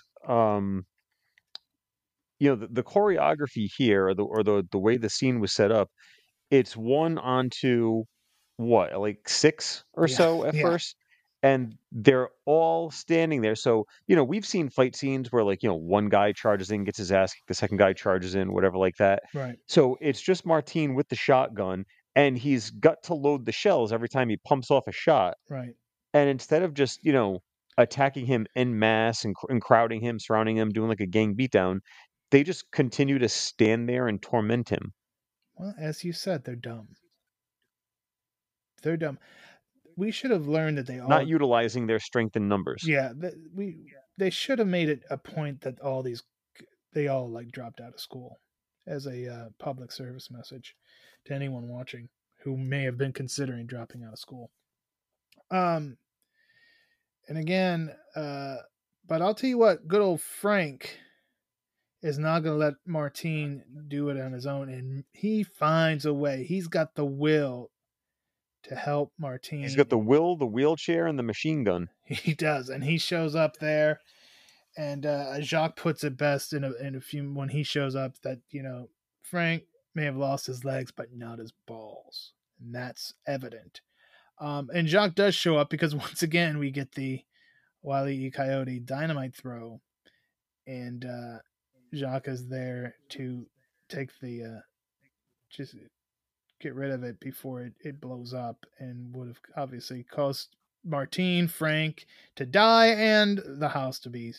the choreography here or the way the scene was set up, it's one onto what, like six or Yeah, so at yeah, first, and they're all standing there. So, we've seen fight scenes where like, one guy charges in, gets his ass kicked, the second guy charges in, whatever like that. right, So it's just Martine with the shotgun, and he's got to load the shells every time he pumps off a shot. right. And instead of just, attacking him en masse and crowding him, surrounding him, doing like a gang beatdown, they just continue to stand there and torment him. Well, as you said, they're dumb. They're dumb. We should have learned that they Not all, utilizing their strength in numbers. yeah, they should have made it a point that they all like dropped out of school as a public service message to anyone watching who may have been considering dropping out of school. Um, and again, but I'll tell you what, good old Frank is not going to let Martine do it on his own, and he finds a way. He's got the will to help He's got Martine. the will, the wheelchair, and the machine gun. He does, and he shows up there, and Jacques puts it best in a few when he shows up that Frank may have lost his legs, but not his balls, and that's evident. And Jacques does show up because once again we get the Wile E. Coyote dynamite throw, and Jacques is there to take just get rid of it before it blows up, and would have obviously caused Martine, Frank to die, and the house to be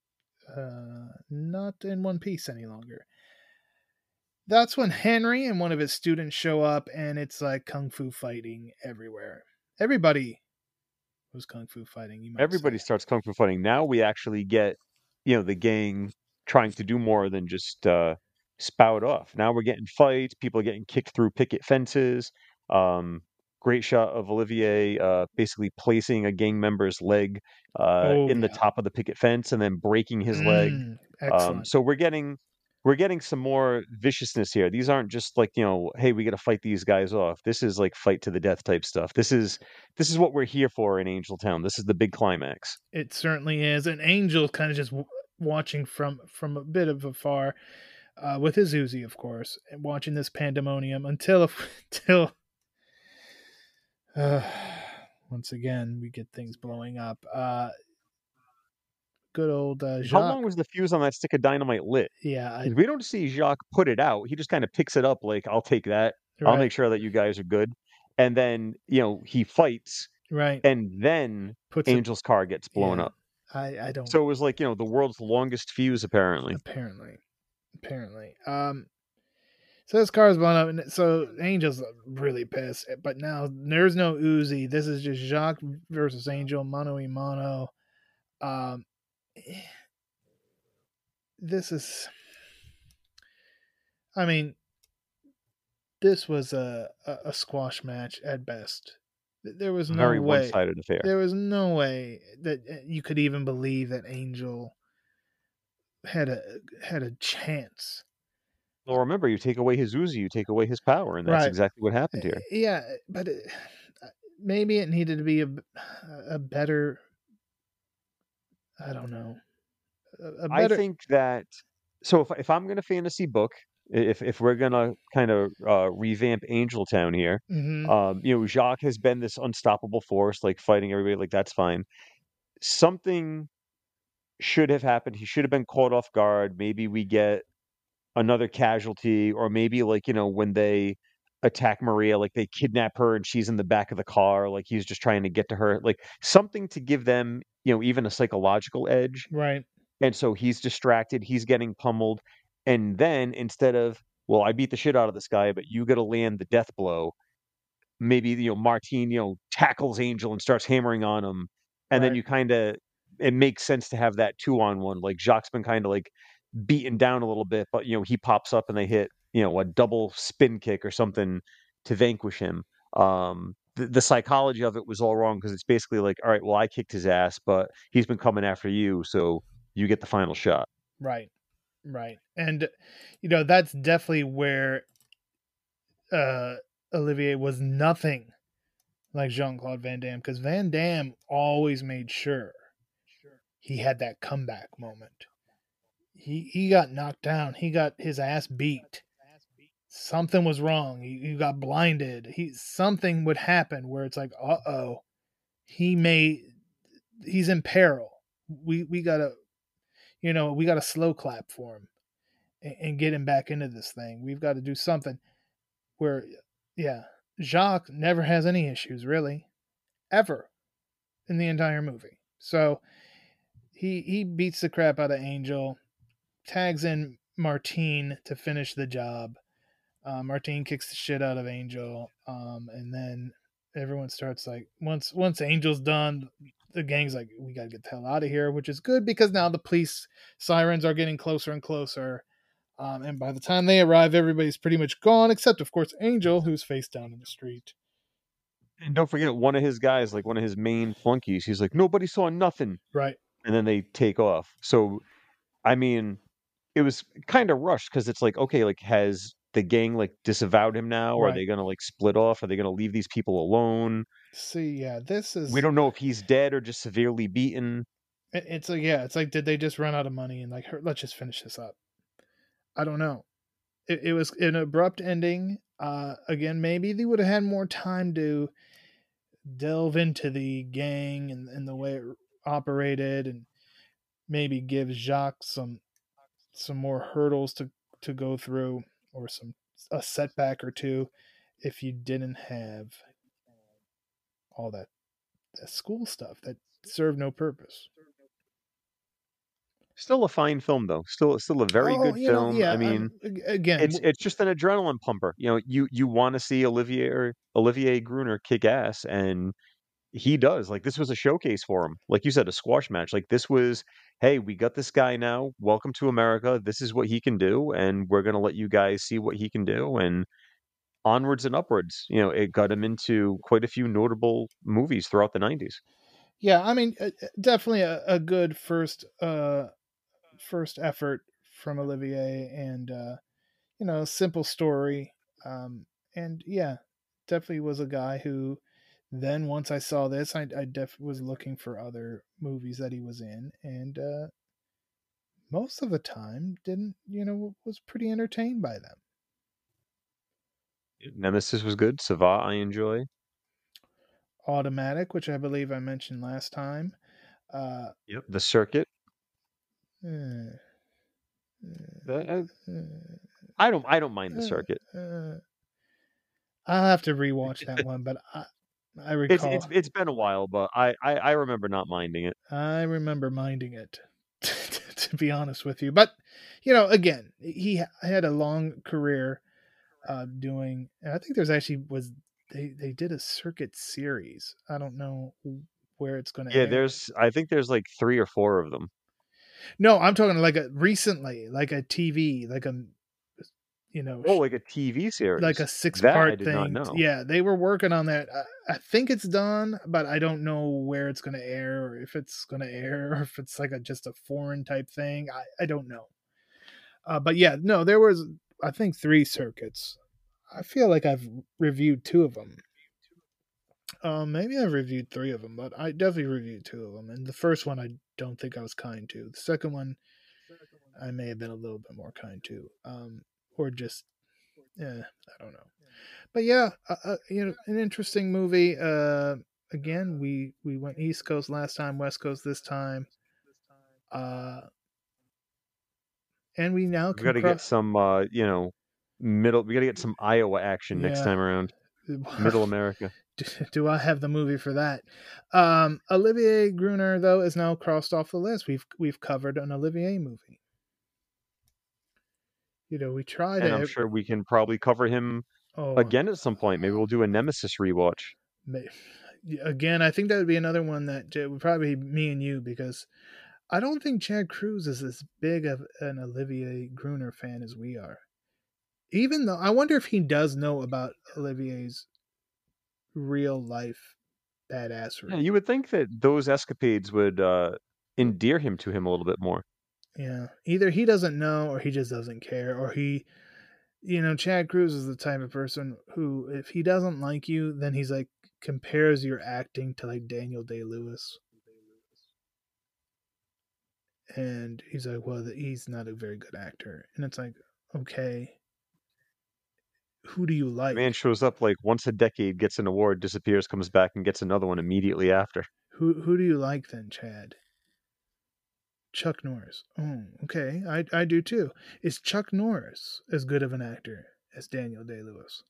not in one piece any longer. That's when Henry and one of his students show up, and it's like kung fu fighting everywhere. Everybody was kung fu fighting, you might say. Everybody starts kung fu fighting. Now we actually get, the gang trying to do more than just spout off. Now we're getting fights, people are getting kicked through picket fences. Um, Great shot of Olivier basically placing a gang member's leg Oh in the yeah. top of the picket fence and then breaking his leg. Excellent. So we're getting some more viciousness here. These aren't just like, hey, we got to fight these guys off. This is like fight to the death type stuff. This is what we're here for in Angel Town. This is the big climax. It certainly is. An Angel kind of just watching from a bit of afar, with his Uzi, of course, and watching this pandemonium until until uh, once again we get things blowing up. Good old How long Jacques. was the fuse on that stick of dynamite lit? Yeah, Because we don't see Jacques put it out. He just kind of picks it up like, I'll take that. I'll right, make sure that you guys are good. And then, he fights, right. and then Puts it. Angel's car gets blown Yeah, up. I don't. So it was like, the world's longest fuse, apparently. Apparently. So this car is blown up, and so Angel's really pissed. But now there's no Uzi. This is just Jacques versus Angel, mano a mano. Um, this is. I mean, this was a squash match at best. There was no Very way. one-sided affair. There was no way that you could even believe that Angel had a chance. Well, remember, you take away his Uzi, you take away his power, and that's Right. exactly what happened here. Yeah, but maybe it needed to be a better. I don't know. A I better. think that so if I'm gonna fantasy book, if we're gonna kind of revamp Angel Town here, Hmm. Jacques has been this unstoppable force, like fighting everybody, like that's fine. Something should have happened. He should have been caught off guard. Maybe we get another casualty, or maybe like, when they attack Maria, like they kidnap her and she's in the back of the car, like he's just trying to get to her, like something to give them, even a psychological edge. Right. And so he's distracted, he's getting pummeled. And then instead of, well, I beat the shit out of this guy, but you got to land the death blow, maybe, Martine, tackles Angel and starts hammering on him. And then Right. you kind of, it makes sense to have that 2-on-1. Like Jacques been kind of like beaten down a little bit, but, he pops up and they hit, a double spin kick or something to vanquish him. The psychology of it was all wrong because it's basically like, all right, well, I kicked his ass, but he's been coming after you. So you get the final shot. Right. Right. And that's definitely where uh Olivier was nothing like Jean Claude Van Damme, because Van Damme always made sure he had that comeback moment. He got knocked down. He got his ass beat. Something was wrong. He got blinded. Something would happen where it's like, he may he's in peril. We gotta we gotta slow clap for him and get him back into this thing. We've got to do something where, yeah, Jacques never has any issues really, ever in the entire movie. So he beats the crap out of Angel, tags in Martine to finish the job. Martine kicks the shit out of Angel, and then everyone starts like once Angel's done, the gang's like, we gotta get the hell out of here, which is good because now the police sirens are getting closer and closer. And by the time they arrive, everybody's pretty much gone, except of course Angel, who's face down in the street. And don't forget one of his guys, like one of his main flunkies, he's like, nobody saw nothing. Right. And then they take off. So, I mean, it was kind of rushed because it's like, okay, like has the gang like disavowed him now? Are Right. they gonna like split off? Are they gonna leave these people alone? See, yeah, this We is don't know if he's dead or just severely beaten. it's like, yeah, it's like, did they just run out of money and like, let's just finish this up? I don't know. It was an abrupt ending. Again, maybe they would have had more time to delve into the gang and the way it operated, and maybe give Jacques some more hurdles to go through, or a setback or two, if you didn't have all that school stuff that served no purpose. Still a fine film though. Still a very Oh, good film. I yeah. mean, Again, it's just an adrenaline pumper. You want to see Olivier Gruner kick ass, and he does. Like this was a showcase for him. Like you said, a squash match. Like this was, hey, we got this guy now. Welcome to America. This is what he can do, and we're gonna let you guys see what he can do, and onwards and upwards. It got him into quite a few notable movies throughout the '90s. Yeah, I mean, definitely a good first effort from Olivier, and simple story. And yeah, definitely was a guy who then once I saw this, I definitely was looking for other movies that he was in, and most of the time didn't, was pretty entertained by them. Nemesis was good. Savat, I enjoy. Automatic, which I believe I mentioned last time. Uh, Yep. The Circuit. uh, Uh, uh, uh, I don't mind The uh, Circuit. I'll have to rewatch that one, but I It's it's recall it's been a while, but I remember not minding it. I remember minding it, to be honest with you. But again, he had a long career doing. And I think there's actually was they did a circuit series. I don't know where it's going to Yeah, air. I think there's like 3 or 4 of them. No, I'm talking like a recently, like a TV, like a you know Oh, like a TV like series. a six That I part did not thing. know. Yeah, they were working on that. I think it's done, but I don't know where it's going to air, or if it's going to air, or if it's like just a foreign type thing. I don't know. But yeah, no, there was I think 3 circuits. I feel like I've reviewed 2 of them. Maybe I've reviewed 3 of them, but I definitely reviewed 2 of them. And the first one, I don't think I was kind to. The second one, I may have been a little bit more kind to, or just, I don't know. But yeah, an interesting movie. Again, we went East Coast last time, West Coast this time, uh, and we now We can got to get cross. some middle. We got to get some Iowa action next Yeah, time around. Middle America. do I have the movie for that? Olivier Gruner though is now crossed off the list. We've covered an Olivier movie. We try And I'm to. sure we can probably cover him Oh, again at some point. Maybe we'll do a Nemesis rewatch. again, I think that would be another one that would probably be me and you, because I don't think Chad Cruz is as big of an Olivier Gruner fan as we are. Even though I wonder if he does know about Olivier's real life Yeah, badassery. you would think that those escapades would endear him to him a little bit more. Yeah, either he doesn't know, or he just doesn't care, or Chad Cruz is the type of person who, if he doesn't like you, then he's like compares your acting to like Daniel Day Lewis, and he's like, well, he's not a very good actor, and it's like, okay, who do you The man like? shows up like once a decade, gets an award, disappears, comes back, and gets another one immediately after. Who do you like then, Chad? Chuck Norris. Oh, okay, I do too. Is Chuck Norris as good of an actor as Daniel Day Lewis?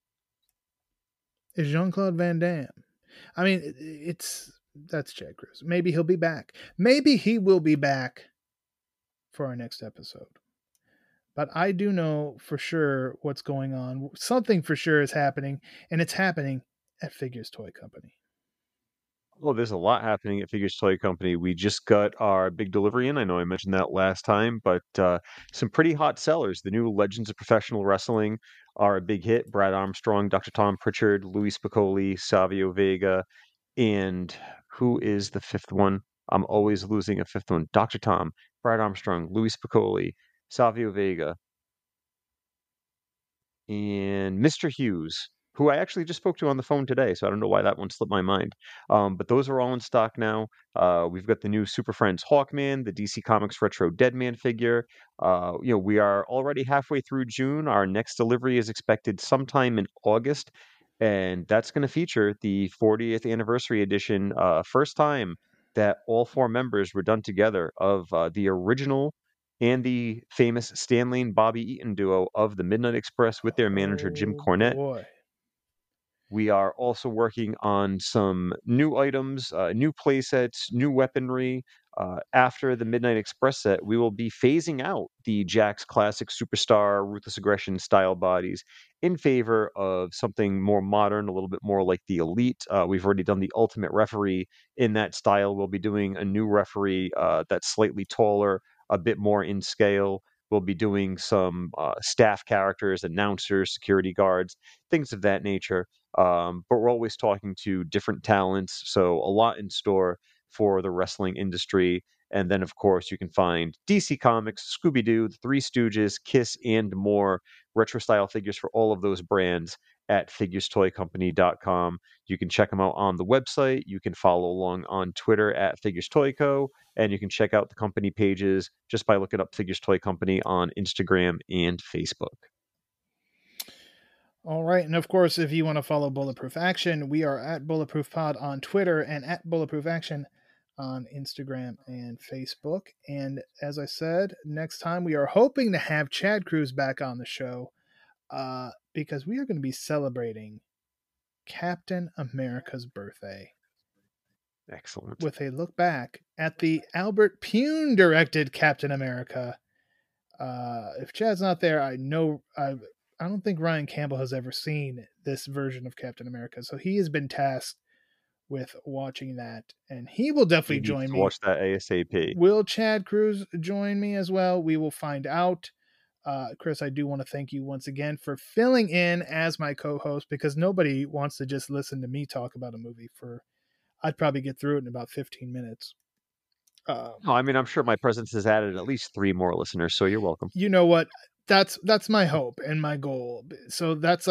Is Jean Claude Van Damme? I mean, it's that's Chad Cruz. Maybe he'll be back. Maybe he will be back for our next episode. But I do know for sure what's going on. Something for sure is happening, and it's happening at Figures Toy Company. Oh, there's a lot happening at Figures Toy Company. We just got our big delivery in. I know I mentioned that last time, but some pretty hot sellers. The new Legends of Professional Wrestling are a big hit. Brad Armstrong, Dr. Tom Pritchard, Luis Piccoli, Savio Vega, and who is the fifth one? I'm always losing a fifth one. Dr. Tom, Brad Armstrong, Luis Piccoli, Savio Vega, and Mr. Hughes, who I actually just spoke to on the phone today, so I don't know why that one slipped my mind. But those are all in stock now. We've got the new Super Friends Hawkman, the DC Comics Retro Deadman figure. We are already halfway through June. Our next delivery is expected sometime in August, and that's going to feature the 40th anniversary edition. First time that all 4 members were done together of the original and the famous Stan Lane Bobby Eaton duo of the Midnight Express with their manager Jim Oh Cornette. boy. We are also working on some new items, new play sets, new weaponry. After the Midnight Express set, we will be phasing out the Jakks Classic Superstar Ruthless Aggression style bodies in favor of something more modern, a little bit more like the Elite. We've already done the Ultimate Referee in that style. We'll be doing a new referee that's slightly taller, a bit more in scale. We'll be doing some staff characters, announcers, security guards, things of that nature. But we're always talking to different talents, so a lot in store for the wrestling industry. And then, of course, you can find DC Comics, Scooby Doo, The Three Stooges, Kiss, and more retro style figures for all of those brands at figurestoycompany.com. You can check them out on the website. You can follow along on Twitter at Figures Toy Co. And you can check out the company pages just by looking up Figures Toy Company on Instagram and Facebook. All right. And of course, if you want to follow Bulletproof Action, we are at Bulletproof Pod on Twitter and at Bulletproof Action on Instagram and Facebook. And as I said, next time we are hoping to have Chad Cruz back on the show because we are going to be celebrating Captain America's birthday. Excellent. With a look back at the Albert Pune directed Captain America. If Chad's not there, I don't think Ryan Campbell has ever seen this version of Captain America, so he has been tasked with watching that, and he will definitely join me. Watch that ASAP. Will Chad Cruz join me as well? We will find out. Chris, I do want to thank you once again for filling in as my co-host, because nobody wants to just listen to me talk about a movie I'd probably get through it in about 15 minutes. No, I mean, I'm sure my presence has added at least 3 more listeners, so you're welcome. You know what? That's my hope and my goal. So that's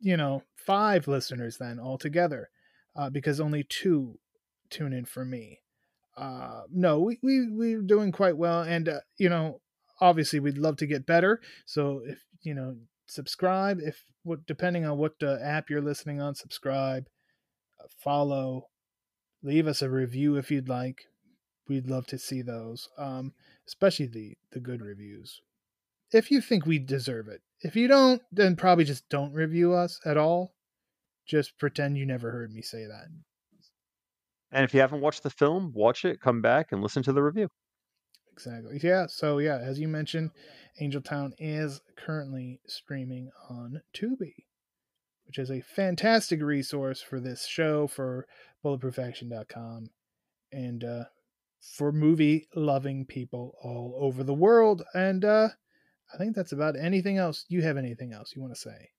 5 listeners then altogether, because only 2 tune in for me. No, we're doing quite well, and obviously we'd love to get better. So if subscribe, depending on what app you're listening on, subscribe, follow, leave us a review if you'd like. We'd love to see those, especially the good reviews. If you think we deserve it. If you don't, then probably just don't review us at all. Just pretend you never heard me say that. And if you haven't watched the film, watch it, come back, and listen to the review. Exactly. Yeah. So, yeah, as you mentioned, Angel Town is currently streaming on Tubi, which is a fantastic resource for this show, for bulletproofaction.com, and for movie-loving people all over the world. And I think that's about anything else. You have anything else you want to say?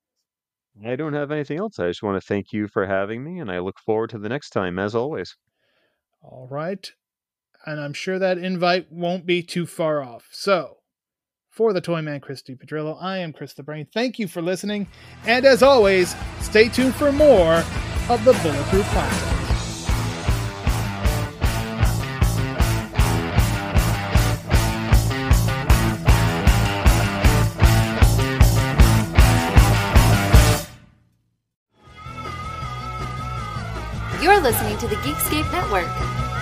I don't have anything else. I just want to thank you for having me, and I look forward to the next time, as always. All right. And I'm sure that invite won't be too far off. So, for the Toy Man, Chris DiPedrillo, I am Chris the Brain. Thank you for listening. And as always, stay tuned for more of the Bulletproof Podcast. You're listening to the Geekscape Network.